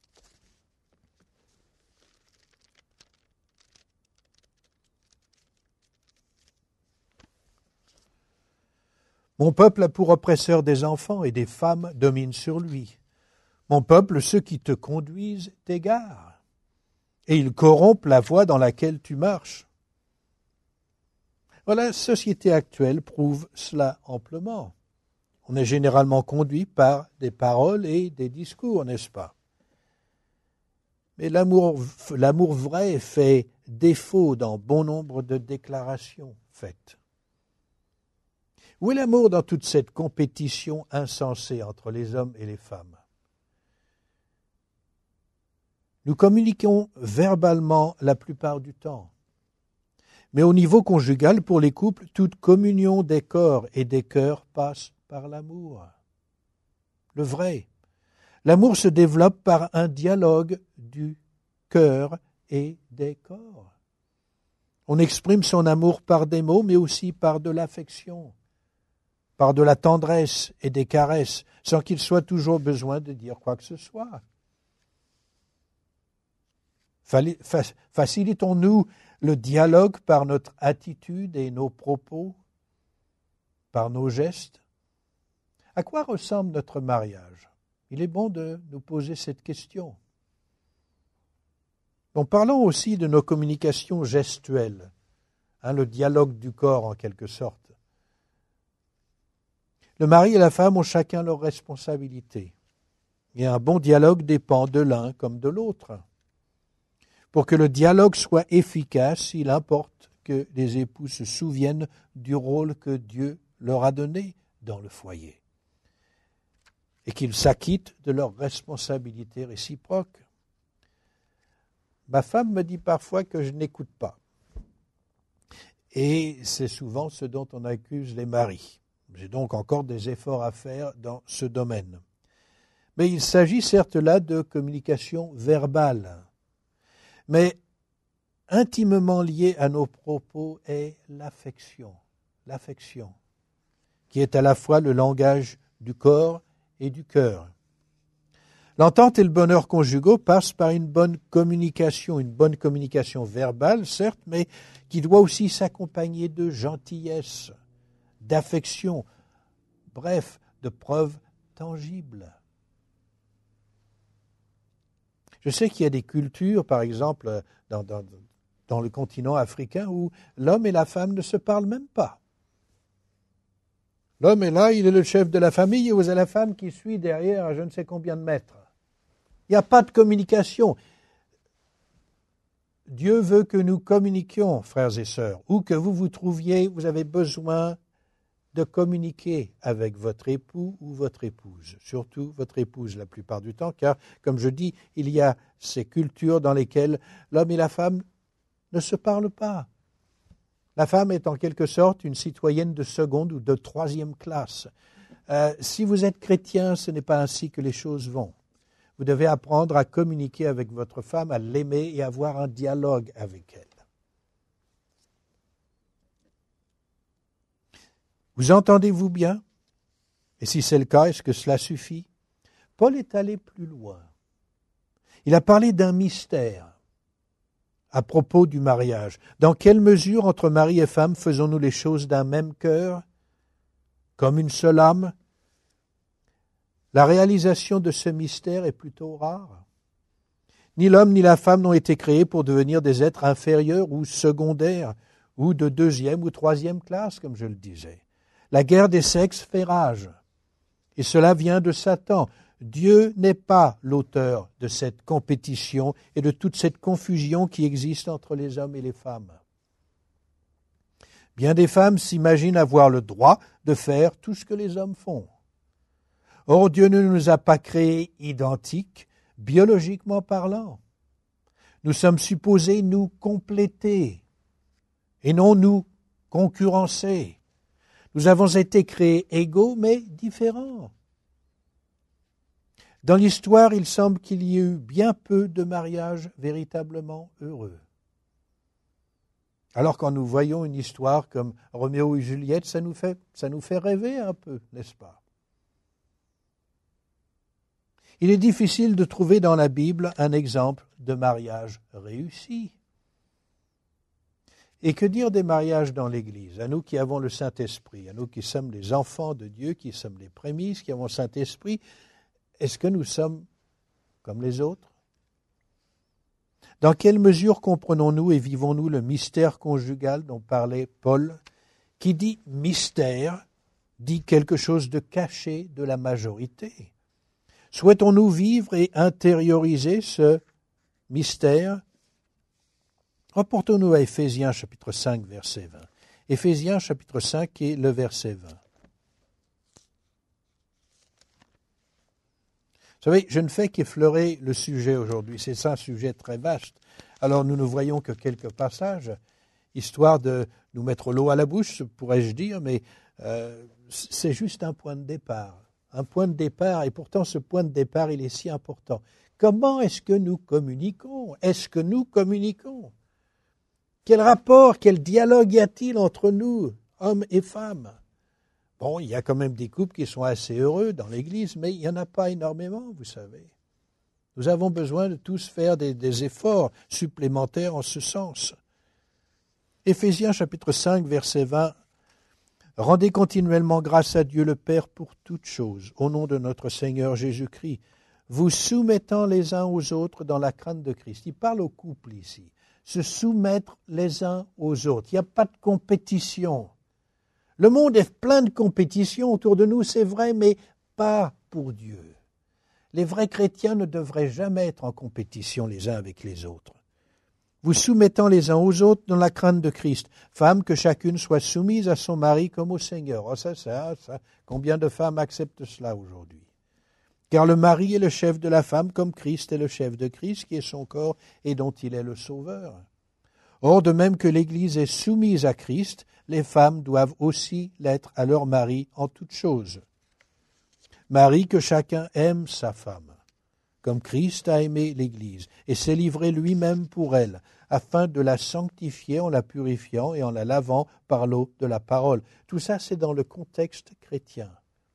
[SPEAKER 1] Mon peuple a pour oppresseur des enfants et des femmes dominent sur lui. Mon peuple, ceux qui te conduisent t'égarent, et ils corrompent la voie dans laquelle tu marches. Voilà, la société actuelle prouve cela amplement. On est généralement conduit par des paroles et des discours, n'est-ce pas? Mais l'amour, l'amour vrai fait défaut dans bon nombre de déclarations faites. Où est l'amour dans toute cette compétition insensée entre les hommes et les femmes? Nous communiquons verbalement la plupart du temps. Mais au niveau conjugal, pour les couples, toute communion des corps et des cœurs passe par l'amour. Le vrai. L'amour se développe par un dialogue du cœur et des corps. On exprime son amour par des mots, mais aussi par de l'affection, par de la tendresse et des caresses, sans qu'il soit toujours besoin de dire quoi que ce soit. Facilitons-nous le dialogue par notre attitude et nos propos, par nos gestes? À quoi ressemble notre mariage? Il est bon de nous poser cette question. Bon, parlons aussi de nos communications gestuelles, hein, le dialogue du corps en quelque sorte. Le mari et la femme ont chacun leurs responsabilités. Et un bon dialogue dépend de l'un comme de l'autre. Pour que le dialogue soit efficace, il importe que les époux se souviennent du rôle que Dieu leur a donné dans le foyer et qu'ils s'acquittent de leurs responsabilités réciproques. Ma femme me dit parfois que je n'écoute pas. Et c'est souvent ce dont on accuse les maris. J'ai donc encore des efforts à faire dans ce domaine. Mais il s'agit certes là de communication verbale. Mais intimement lié à nos propos est l'affection, l'affection, qui est à la fois le langage du corps et du cœur. L'entente et le bonheur conjugaux passent par une bonne communication, une bonne communication verbale, certes, mais qui doit aussi s'accompagner de gentillesse, d'affection, bref, de preuves tangibles. Je sais qu'il y a des cultures, par exemple, dans, dans, dans le continent africain, où l'homme et la femme ne se parlent même pas. L'homme est là, il est le chef de la famille, et vous avez la femme qui suit derrière à je ne sais combien de mètres. Il n'y a pas de communication. Dieu veut que nous communiquions, frères et sœurs, où que vous vous trouviez, vous avez besoin de communiquer avec votre époux ou votre épouse, surtout votre épouse la plupart du temps, car, comme je dis, il y a ces cultures dans lesquelles l'homme et la femme ne se parlent pas. La femme est en quelque sorte une citoyenne de seconde ou de troisième classe. Euh, si vous êtes chrétien, ce n'est pas ainsi que les choses vont. Vous devez apprendre à communiquer avec votre femme, à l'aimer et à avoir un dialogue avec elle. Vous entendez-vous bien? Et si c'est le cas, est-ce que cela suffit? Paul est allé plus loin. Il a parlé d'un mystère à propos du mariage. Dans quelle mesure, entre mari et femme, faisons-nous les choses d'un même cœur, comme une seule âme? La réalisation de ce mystère est plutôt rare. Ni l'homme ni la femme n'ont été créés pour devenir des êtres inférieurs ou secondaires, ou de deuxième ou troisième classe, comme je le disais. La guerre des sexes fait rage, et cela vient de Satan. Dieu n'est pas l'auteur de cette compétition et de toute cette confusion qui existe entre les hommes et les femmes. Bien des femmes s'imaginent avoir le droit de faire tout ce que les hommes font. Or, Dieu ne nous a pas créés identiques, biologiquement parlant. Nous sommes supposés nous compléter et non nous concurrencer. Nous avons été créés égaux mais différents. Dans l'histoire, il semble qu'il y ait eu bien peu de mariages véritablement heureux. Alors quand nous voyons une histoire comme Roméo et Juliette, ça nous fait, ça nous fait rêver un peu, n'est-ce pas? Il est difficile de trouver dans la Bible un exemple de mariage réussi. Et que dire des mariages dans l'Église? À nous qui avons le Saint-Esprit, à nous qui sommes les enfants de Dieu, qui sommes les prémices, qui avons le Saint-Esprit, est-ce que nous sommes comme les autres? Dans quelle mesure comprenons-nous et vivons-nous le mystère conjugal dont parlait Paul, qui dit mystère, dit quelque chose de caché de la majorité? Souhaitons-nous vivre et intérioriser ce mystère? Reportons-nous à Éphésiens chapitre cinq, verset vingt. Éphésiens chapitre cinq et le verset vingt. Vous savez, je ne fais qu'effleurer le sujet aujourd'hui. C'est un sujet très vaste. Alors nous ne voyons que quelques passages, histoire de nous mettre l'eau à la bouche, pourrais-je dire, mais euh, c'est juste un point de départ. Un point de départ, et pourtant ce point de départ, il est si important. Comment est-ce que nous communiquons? Est-ce que nous communiquons? Quel rapport, quel dialogue y a-t-il entre nous, hommes et femmes? Bon, il y a quand même des couples qui sont assez heureux dans l'Église, mais il n'y en a pas énormément, vous savez. Nous avons besoin de tous faire des, des efforts supplémentaires en ce sens. Éphésiens chapitre cinq, verset vingt. « Rendez continuellement grâce à Dieu le Père pour toutes choses, au nom de notre Seigneur Jésus-Christ, vous soumettant les uns aux autres dans la crainte de Christ. » Il parle au couple ici. Se soumettre les uns aux autres. Il n'y a pas de compétition. Le monde est plein de compétition autour de nous, c'est vrai, mais pas pour Dieu. Les vrais chrétiens ne devraient jamais être en compétition les uns avec les autres. Vous soumettant les uns aux autres dans la crainte de Christ. Femmes, que chacune soit soumise à son mari comme au Seigneur. Oh, ça, ça, ça. Combien de femmes acceptent cela aujourd'hui? Car le mari est le chef de la femme comme Christ est le chef de Christ, qui est son corps et dont il est le sauveur. Or, de même que l'Église est soumise à Christ, les femmes doivent aussi l'être à leur mari en toutes choses. Mari, que chacun aime sa femme, comme Christ a aimé l'Église, et s'est livré lui-même pour elle, afin de la sanctifier en la purifiant et en la lavant par l'eau de la parole. Tout ça, c'est dans le contexte chrétien.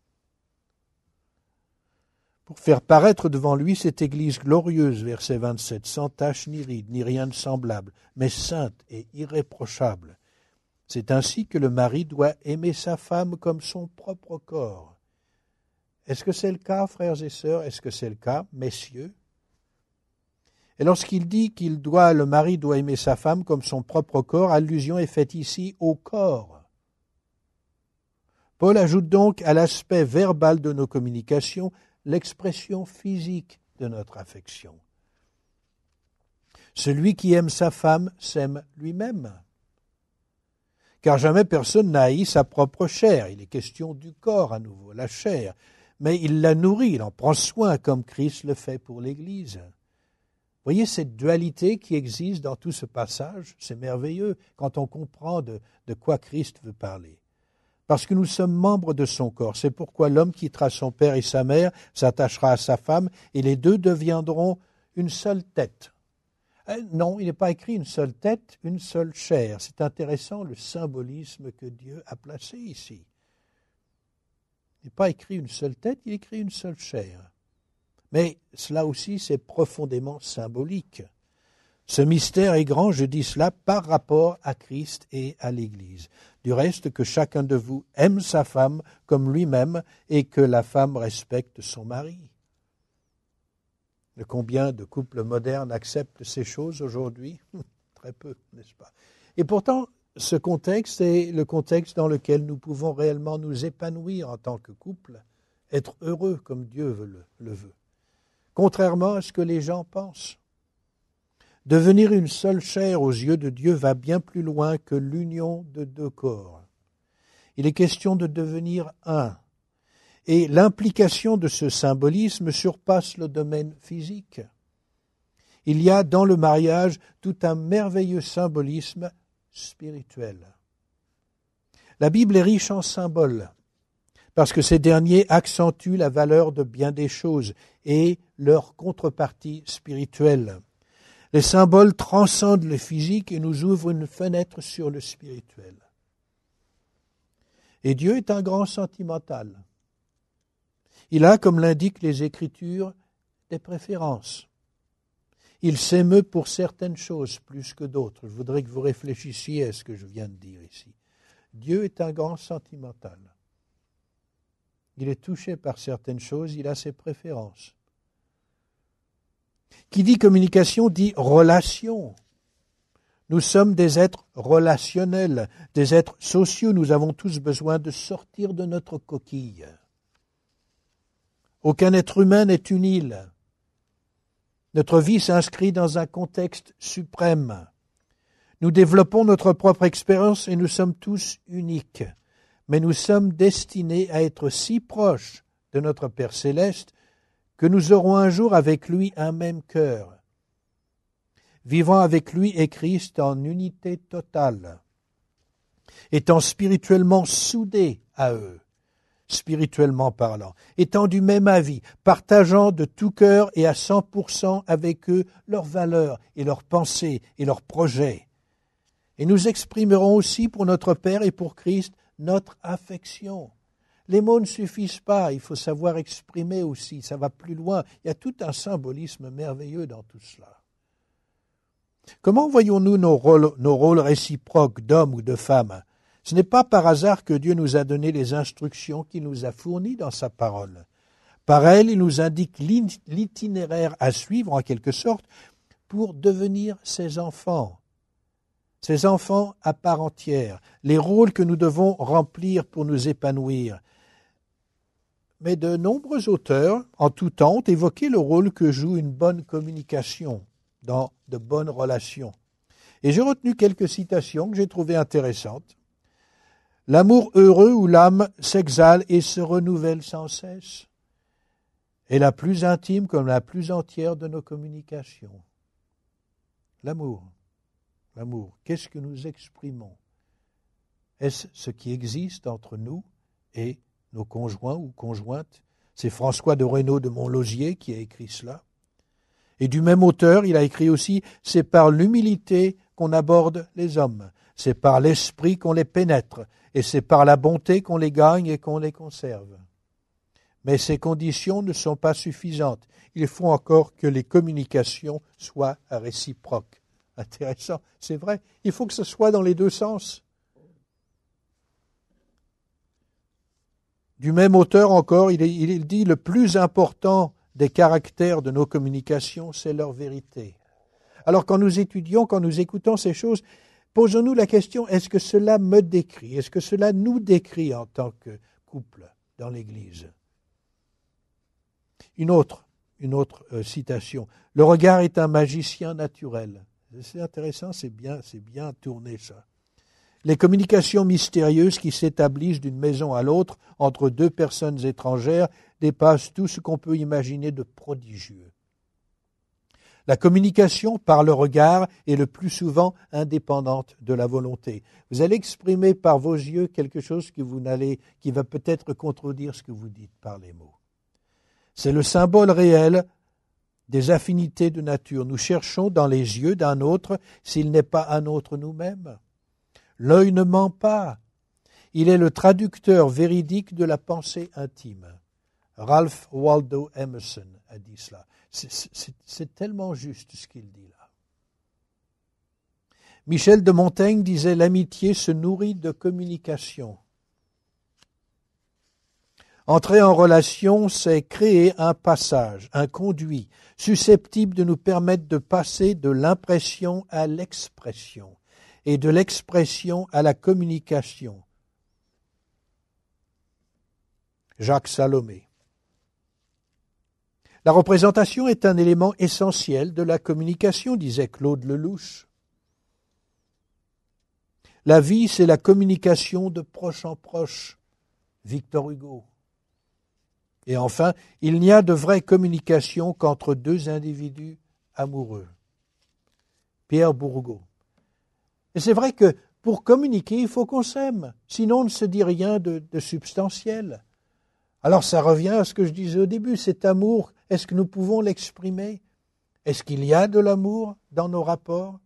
[SPEAKER 1] Pour faire paraître devant lui cette Église glorieuse, verset vingt-sept, sans tache ni ride, ni rien de semblable, mais sainte et irréprochable. C'est ainsi que le mari doit aimer sa femme comme son propre corps. Est-ce que c'est le cas, frères et sœurs? Est-ce que c'est le cas, messieurs? Et lorsqu'il dit qu'il doit, le mari doit aimer sa femme comme son propre corps, allusion est faite ici au corps. Paul ajoute donc à l'aspect verbal de nos communications l'expression physique de notre affection. Celui qui aime sa femme s'aime lui-même. Car jamais personne n'a haï sa propre chair. Il est question du corps à nouveau, la chair. Mais il la nourrit, il en prend soin comme Christ le fait pour l'Église. Voyez cette dualité qui existe dans tout ce passage, c'est merveilleux quand on comprend de, de quoi Christ veut parler. Parce que nous sommes membres de son corps. C'est pourquoi l'homme quittera son père et sa mère, s'attachera à sa femme, et les deux deviendront une seule tête. Non, il n'est pas écrit une seule tête, une seule chair. C'est intéressant le symbolisme que Dieu a placé ici. Il n'est pas écrit une seule tête, il est écrit une seule chair. Mais cela aussi, c'est profondément symbolique. Ce mystère est grand, je dis cela, par rapport à Christ et à l'Église. Du reste, que chacun de vous aime sa femme comme lui-même et que la femme respecte son mari. De combien de couples modernes acceptent ces choses aujourd'hui? Très peu, n'est-ce pas? Et pourtant, ce contexte est le contexte dans lequel nous pouvons réellement nous épanouir en tant que couple, être heureux comme Dieu le, le veut, contrairement à ce que les gens pensent. Devenir une seule chair aux yeux de Dieu va bien plus loin que l'union de deux corps. Il est question de devenir un. Et l'implication de ce symbolisme surpasse le domaine physique. Il y a dans le mariage tout un merveilleux symbolisme spirituel. La Bible est riche en symboles, parce que ces derniers accentuent la valeur de bien des choses et leur contrepartie spirituelle. Les symboles transcendent le physique et nous ouvrent une fenêtre sur le spirituel. Et Dieu est un grand sentimental. Il a, comme l'indiquent les Écritures, des préférences. Il s'émeut pour certaines choses plus que d'autres. Je voudrais que vous réfléchissiez à ce que je viens de dire ici. Dieu est un grand sentimental. Il est touché par certaines choses, il a ses préférences. Qui dit communication dit relation. Nous sommes des êtres relationnels, des êtres sociaux. Nous avons tous besoin de sortir de notre coquille. Aucun être humain n'est une île. Notre vie s'inscrit dans un contexte suprême. Nous développons notre propre expérience et nous sommes tous uniques. Mais nous sommes destinés à être si proches de notre Père céleste que nous aurons un jour avec lui un même cœur, vivant avec lui et Christ en unité totale, étant spirituellement soudés à eux, spirituellement parlant, étant du même avis, partageant de tout cœur et à cent pour cent avec eux leurs valeurs et leurs pensées et leurs projets. Et nous exprimerons aussi pour notre Père et pour Christ notre affection. Les mots ne suffisent pas, il faut savoir exprimer aussi, ça va plus loin. Il y a tout un symbolisme merveilleux dans tout cela. Comment voyons-nous nos rôles, nos rôles réciproques d'hommes ou de femmes ? Ce n'est pas par hasard que Dieu nous a donné les instructions qu'il nous a fournies dans sa parole. Par elles, il nous indique l'itinéraire à suivre, en quelque sorte, pour devenir ses enfants. Ses enfants à part entière, les rôles que nous devons remplir pour nous épanouir. Mais de nombreux auteurs, en tout temps, ont évoqué le rôle que joue une bonne communication dans de bonnes relations. Et j'ai retenu quelques citations que j'ai trouvées intéressantes. L'amour heureux où l'âme s'exhale et se renouvelle sans cesse est la plus intime comme la plus entière de nos communications. L'amour. L'amour. Qu'est-ce que nous exprimons? Est-ce ce qui existe entre nous et nos conjoints ou conjointes? C'est François de Reynaud de Montlosier qui a écrit cela. Et du même auteur, il a écrit aussi « C'est par l'humilité qu'on aborde les hommes, c'est par l'esprit qu'on les pénètre, et c'est par la bonté qu'on les gagne et qu'on les conserve. » Mais ces conditions ne sont pas suffisantes. Il faut encore que les communications soient réciproques. Intéressant, c'est vrai. Il faut que ce soit dans les deux sens. Du même auteur encore, il, est, il dit « Le plus important des caractères de nos communications, c'est leur vérité. » Alors quand nous étudions, quand nous écoutons ces choses, posons-nous la question, est-ce que cela me décrit? Est-ce que cela nous décrit en tant que couple dans l'Église? Une autre, une autre euh, citation. « Le regard est un magicien naturel. » C'est intéressant, c'est bien, c'est bien tourné ça. Les communications mystérieuses qui s'établissent d'une maison à l'autre entre deux personnes étrangères dépassent tout ce qu'on peut imaginer de prodigieux. La communication par le regard est le plus souvent indépendante de la volonté. Vous allez exprimer par vos yeux quelque chose que vous n'allez, qui va peut-être contredire ce que vous dites par les mots. C'est le symbole réel des affinités de nature. Nous cherchons dans les yeux d'un autre s'il n'est pas un autre nous-mêmes. L'œil ne ment pas. Il est le traducteur véridique de la pensée intime. Ralph Waldo Emerson a dit cela. C'est, c'est, c'est tellement juste ce qu'il dit là. Michel de Montaigne disait « L'amitié se nourrit de communication ». Entrer en relation, c'est créer un passage, un conduit, susceptible de nous permettre de passer de l'impression à l'expression et de l'expression à la communication. Jacques Salomé. La représentation est un élément essentiel de la communication, disait Claude Lelouch. La vie, c'est la communication de proche en proche, Victor Hugo. Et enfin, il n'y a de vraie communication qu'entre deux individus amoureux, Pierre Bourgault. Et c'est vrai que pour communiquer, il faut qu'on s'aime, sinon on ne se dit rien de, de substantiel. Alors ça revient à ce que je disais au début, cet amour, est-ce que nous pouvons l'exprimer? Est-ce qu'il y a de l'amour dans nos rapports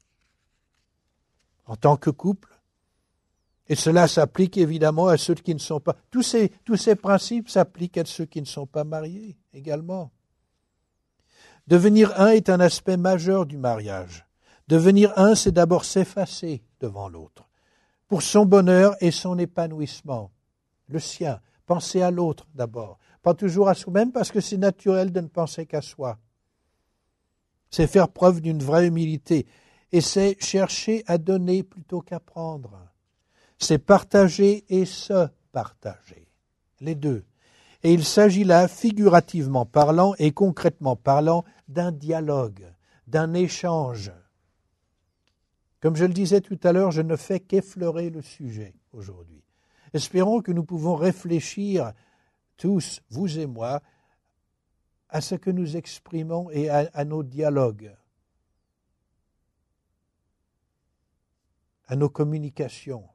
[SPEAKER 1] en tant que couple? Et cela s'applique évidemment à ceux qui ne sont pas... Tous ces, tous ces principes s'appliquent à ceux qui ne sont pas mariés également. Devenir un est un aspect majeur du mariage. Devenir un, c'est d'abord s'effacer devant l'autre, pour son bonheur et son épanouissement, le sien. Penser à l'autre d'abord, pas toujours à soi-même parce que c'est naturel de ne penser qu'à soi. C'est faire preuve d'une vraie humilité et c'est chercher à donner plutôt qu'à prendre. C'est partager et se partager, les deux. Et il s'agit là, figurativement parlant et concrètement parlant, d'un dialogue, d'un échange. Comme je le disais tout à l'heure, je ne fais qu'effleurer le sujet aujourd'hui. Espérons que nous pouvons réfléchir tous, vous et moi, à ce que nous exprimons et à, à nos dialogues, à nos communications.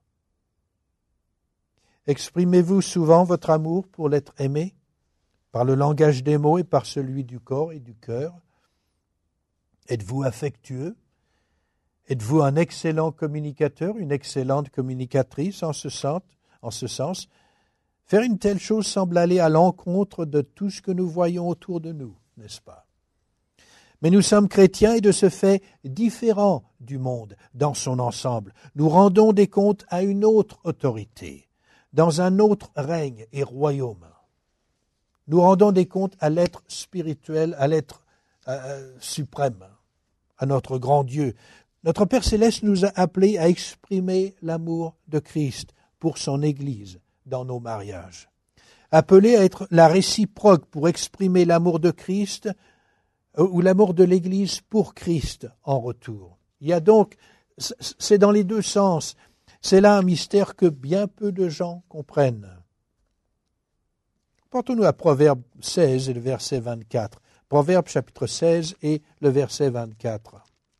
[SPEAKER 1] Exprimez-vous souvent votre amour pour l'être aimé, par le langage des mots et par celui du corps et du cœur? Êtes-vous affectueux? Êtes-vous un excellent communicateur, une excellente communicatrice en ce sens, en ce sens? Faire une telle chose semble aller à l'encontre de tout ce que nous voyons autour de nous, n'est-ce pas? Mais nous sommes chrétiens et de ce fait différents du monde dans son ensemble. Nous rendons des comptes à une autre autorité, dans un autre règne et royaume. Nous rendons des comptes à l'être spirituel, à l'être euh, suprême, à notre grand Dieu. Notre Père Céleste nous a appelés à exprimer l'amour de Christ pour son Église dans nos mariages. Appelés à être la réciproque pour exprimer l'amour de Christ ou l'amour de l'Église pour Christ en retour. Il y a donc, c'est dans les deux sens. C'est là un mystère que bien peu de gens comprennent. Portons-nous à Proverbe seize et le verset vingt-quatre. Proverbe chapitre seize et le verset vingt-quatre.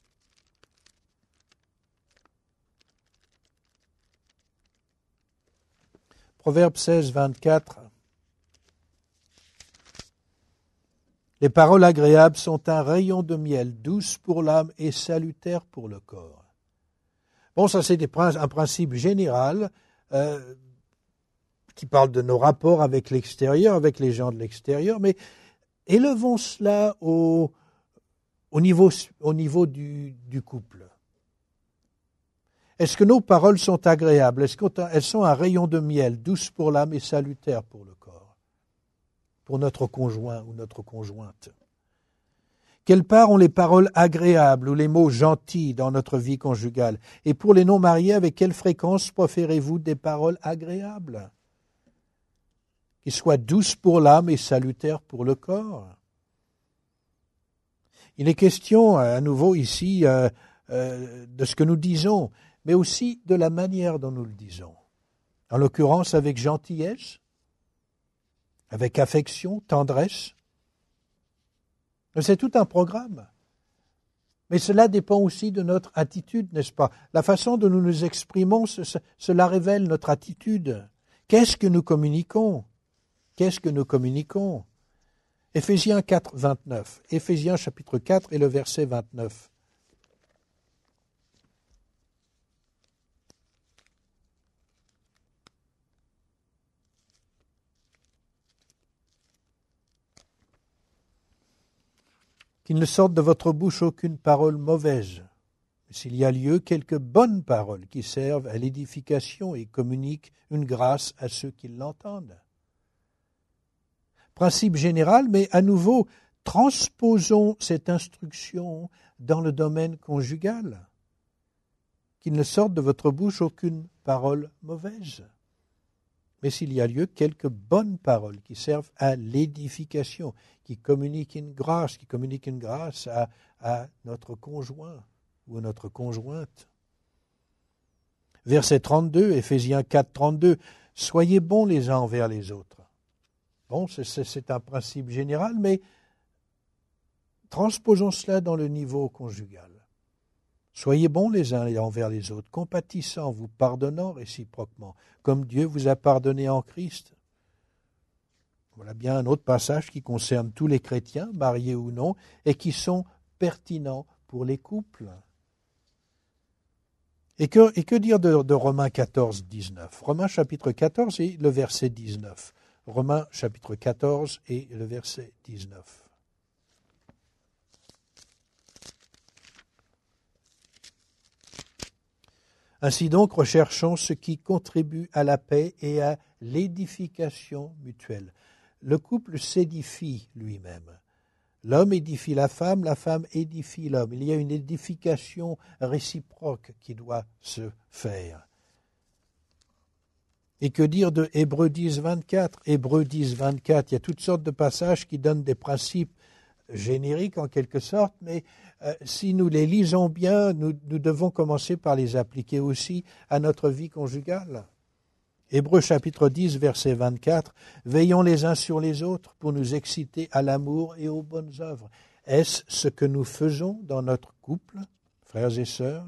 [SPEAKER 1] Proverbe seize, vingt-quatre. Les paroles agréables sont un rayon de miel, douce pour l'âme et salutaire pour le corps. Bon, ça c'est un principe général euh, qui parle de nos rapports avec l'extérieur, avec les gens de l'extérieur, mais élevons cela au, au niveau, au niveau du, du couple. Est-ce que nos paroles sont agréables? Est-ce qu'elles sont un rayon de miel, douce pour l'âme et salutaire pour le corps, pour notre conjoint ou notre conjointe? Quelle part ont les paroles agréables ou les mots gentils dans notre vie conjugale? Et pour les non-mariés, avec quelle fréquence proférez-vous des paroles agréables, qui soient douces pour l'âme et salutaires pour le corps? Il est question, à nouveau ici, euh, euh, de ce que nous disons, mais aussi de la manière dont nous le disons. En l'occurrence, avec gentillesse, avec affection, tendresse. C'est tout un programme. Mais cela dépend aussi de notre attitude, n'est-ce pas? La façon dont nous nous exprimons, cela révèle notre attitude. Qu'est-ce que nous communiquons? Qu'est-ce que nous communiquons? Éphésiens quatre, vingt-neuf. Éphésiens chapitre quatre et le verset vingt-neuf. Qu'il ne sorte de votre bouche aucune parole mauvaise, mais s'il y a lieu, quelques bonnes paroles qui servent à l'édification et communiquent une grâce à ceux qui l'entendent. Principe général, mais à nouveau, transposons cette instruction dans le domaine conjugal. Qu'il ne sorte de votre bouche aucune parole mauvaise. mais s'il y a lieu, quelques bonnes paroles qui servent à l'édification, qui communiquent une grâce, qui communiquent une grâce à, à notre conjoint ou à notre conjointe. Verset trente-deux, Éphésiens quatre, trente-deux, « Soyez bons les uns envers les autres. » Bon, c'est, c'est, c'est un principe général, mais transposons cela dans le niveau conjugal. Soyez bons les uns envers les autres, compatissants, vous pardonnant réciproquement, comme Dieu vous a pardonné en Christ. Voilà bien un autre passage qui concerne tous les chrétiens, mariés ou non, et qui sont pertinents pour les couples. Et que, et que dire de, de Romains quatorze, dix-neuf? Romains chapitre quatorze et le verset dix-neuf. Romains chapitre quatorze et le verset dix-neuf. Ainsi donc, recherchons ce qui contribue à la paix et à l'édification mutuelle. Le couple s'édifie lui-même. L'homme édifie la femme, la femme édifie l'homme. Il y a une édification réciproque qui doit se faire. Et que dire de Hébreux dix, vingt-quatre? Hébreux dix, vingt-quatre, il y a toutes sortes de passages qui donnent des principes génériques en quelque sorte, mais euh, si nous les lisons bien, nous, nous devons commencer par les appliquer aussi à notre vie conjugale. Hébreux chapitre dix, verset vingt-quatre, « Veillons les uns sur les autres pour nous exciter à l'amour et aux bonnes œuvres. » Est-ce ce que nous faisons dans notre couple, frères et sœurs?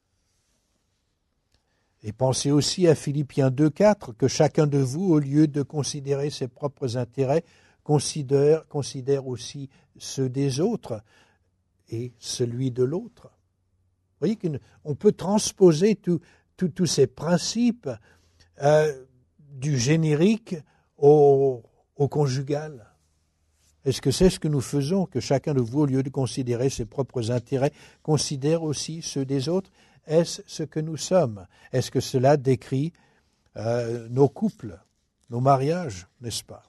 [SPEAKER 1] Et pensez aussi à Philippiens deux, quatre, que chacun de vous, au lieu de considérer ses propres intérêts, considère, considère aussi ceux des autres et celui de l'autre. Vous voyez qu'on peut transposer tous ces principes euh, du générique au, au conjugal. Est-ce que c'est ce que nous faisons, que chacun de vous, au lieu de considérer ses propres intérêts, considère aussi ceux des autres? Est-ce ce que nous sommes? Est-ce que cela décrit euh, nos couples, nos mariages, n'est-ce pas?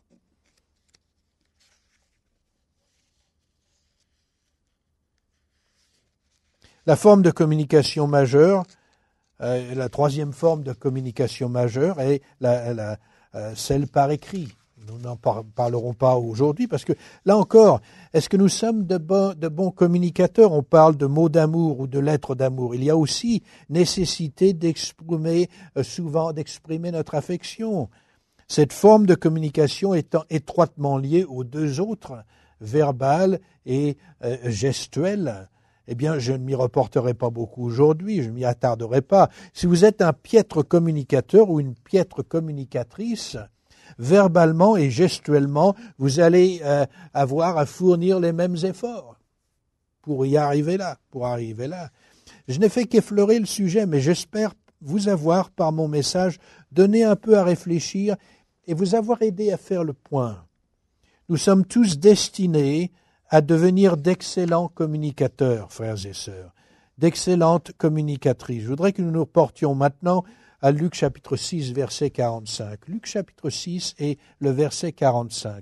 [SPEAKER 1] La forme de communication majeure, euh, la troisième forme de communication majeure est la, la, euh, celle par écrit. Nous n'en par, parlerons pas aujourd'hui parce que, là encore, est-ce que nous sommes de, bon, de bons communicateurs? On parle de mots d'amour ou de lettres d'amour. Il y a aussi nécessité d'exprimer, euh, souvent d'exprimer notre affection. Cette forme de communication étant étroitement liée aux deux autres, verbale et euh, gestuelle. Eh bien, je ne m'y reporterai pas beaucoup aujourd'hui, je ne m'y attarderai pas. Si vous êtes un piètre communicateur ou une piètre communicatrice, verbalement et gestuellement, vous allez euh, avoir à fournir les mêmes efforts pour y arriver là, pour arriver là. Je n'ai fait qu'effleurer le sujet, mais j'espère vous avoir, par mon message, donné un peu à réfléchir et vous avoir aidé à faire le point. Nous sommes tous destinés à devenir d'excellents communicateurs, frères et sœurs, d'excellentes communicatrices. Je voudrais que nous nous portions maintenant à Luc chapitre six, verset quarante-cinq. Luc chapitre six et le verset quarante-cinq.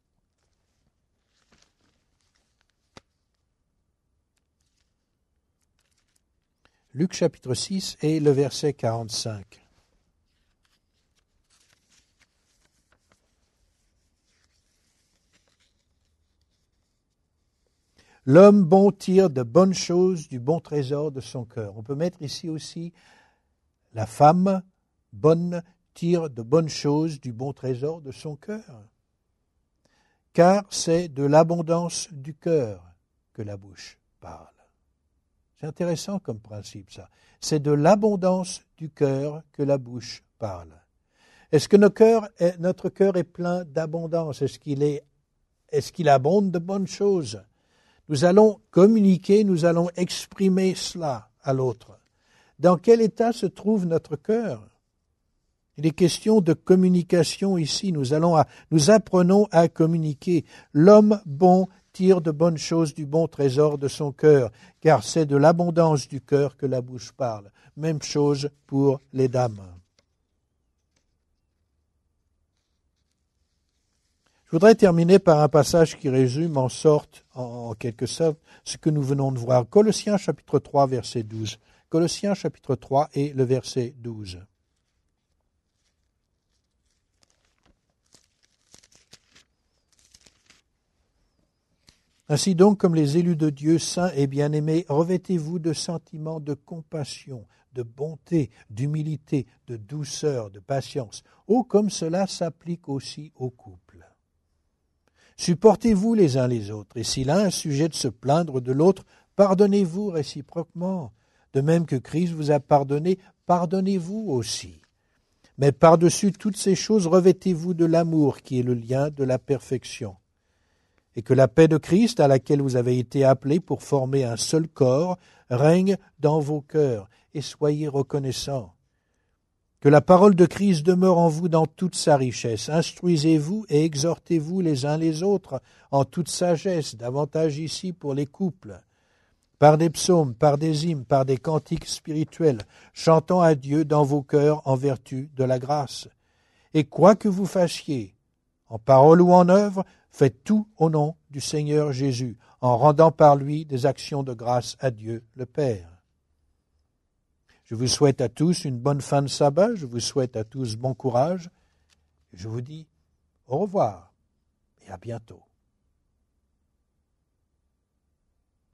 [SPEAKER 1] Luc chapitre six et le verset quarante-cinq. L'homme bon tire de bonnes choses du bon trésor de son cœur. On peut mettre ici aussi la femme bonne tire de bonnes choses du bon trésor de son cœur. Car c'est de l'abondance du cœur que la bouche parle. C'est intéressant comme principe ça. C'est de l'abondance du cœur que la bouche parle. Est-ce que notre cœur est, notre cœur est plein d'abondance? Est-ce qu'il est, est-ce qu'il abonde de bonnes choses? Nous allons communiquer, nous allons exprimer cela à l'autre. Dans quel état se trouve notre cœur? Il est question de communication ici. Nous allons à, nous apprenons à communiquer. L'homme bon tire de bonnes choses du bon trésor de son cœur, car c'est de l'abondance du cœur que la bouche parle. Même chose pour les dames. Je voudrais terminer par un passage qui résume en sorte, en quelque sorte, ce que nous venons de voir. Colossiens chapitre trois, verset douze. Colossiens chapitre trois et le verset douze. Ainsi donc, comme les élus de Dieu, saints et bien-aimés, revêtez-vous de sentiments de compassion, de bonté, d'humilité, de douceur, de patience. Oh, comme cela s'applique aussi aux couples. Supportez-vous les uns les autres, et si l'un a sujet de se plaindre de l'autre, pardonnez-vous réciproquement. De même que Christ vous a pardonné, pardonnez-vous aussi. Mais par-dessus toutes ces choses, revêtez-vous de l'amour qui est le lien de la perfection. Et que la paix de Christ, à laquelle vous avez été appelés pour former un seul corps, règne dans vos cœurs, et soyez reconnaissants. Que la parole de Christ demeure en vous dans toute sa richesse. Instruisez-vous et exhortez-vous les uns les autres en toute sagesse, davantage ici pour les couples, par des psaumes, par des hymnes, par des cantiques spirituels, chantant à Dieu dans vos cœurs en vertu de la grâce. Et quoi que vous fassiez, en parole ou en œuvre, faites tout au nom du Seigneur Jésus, en rendant par lui des actions de grâce à Dieu le Père. Je vous souhaite à tous une bonne fin de sabbat, je vous souhaite à tous bon courage. Je vous dis au revoir et à bientôt.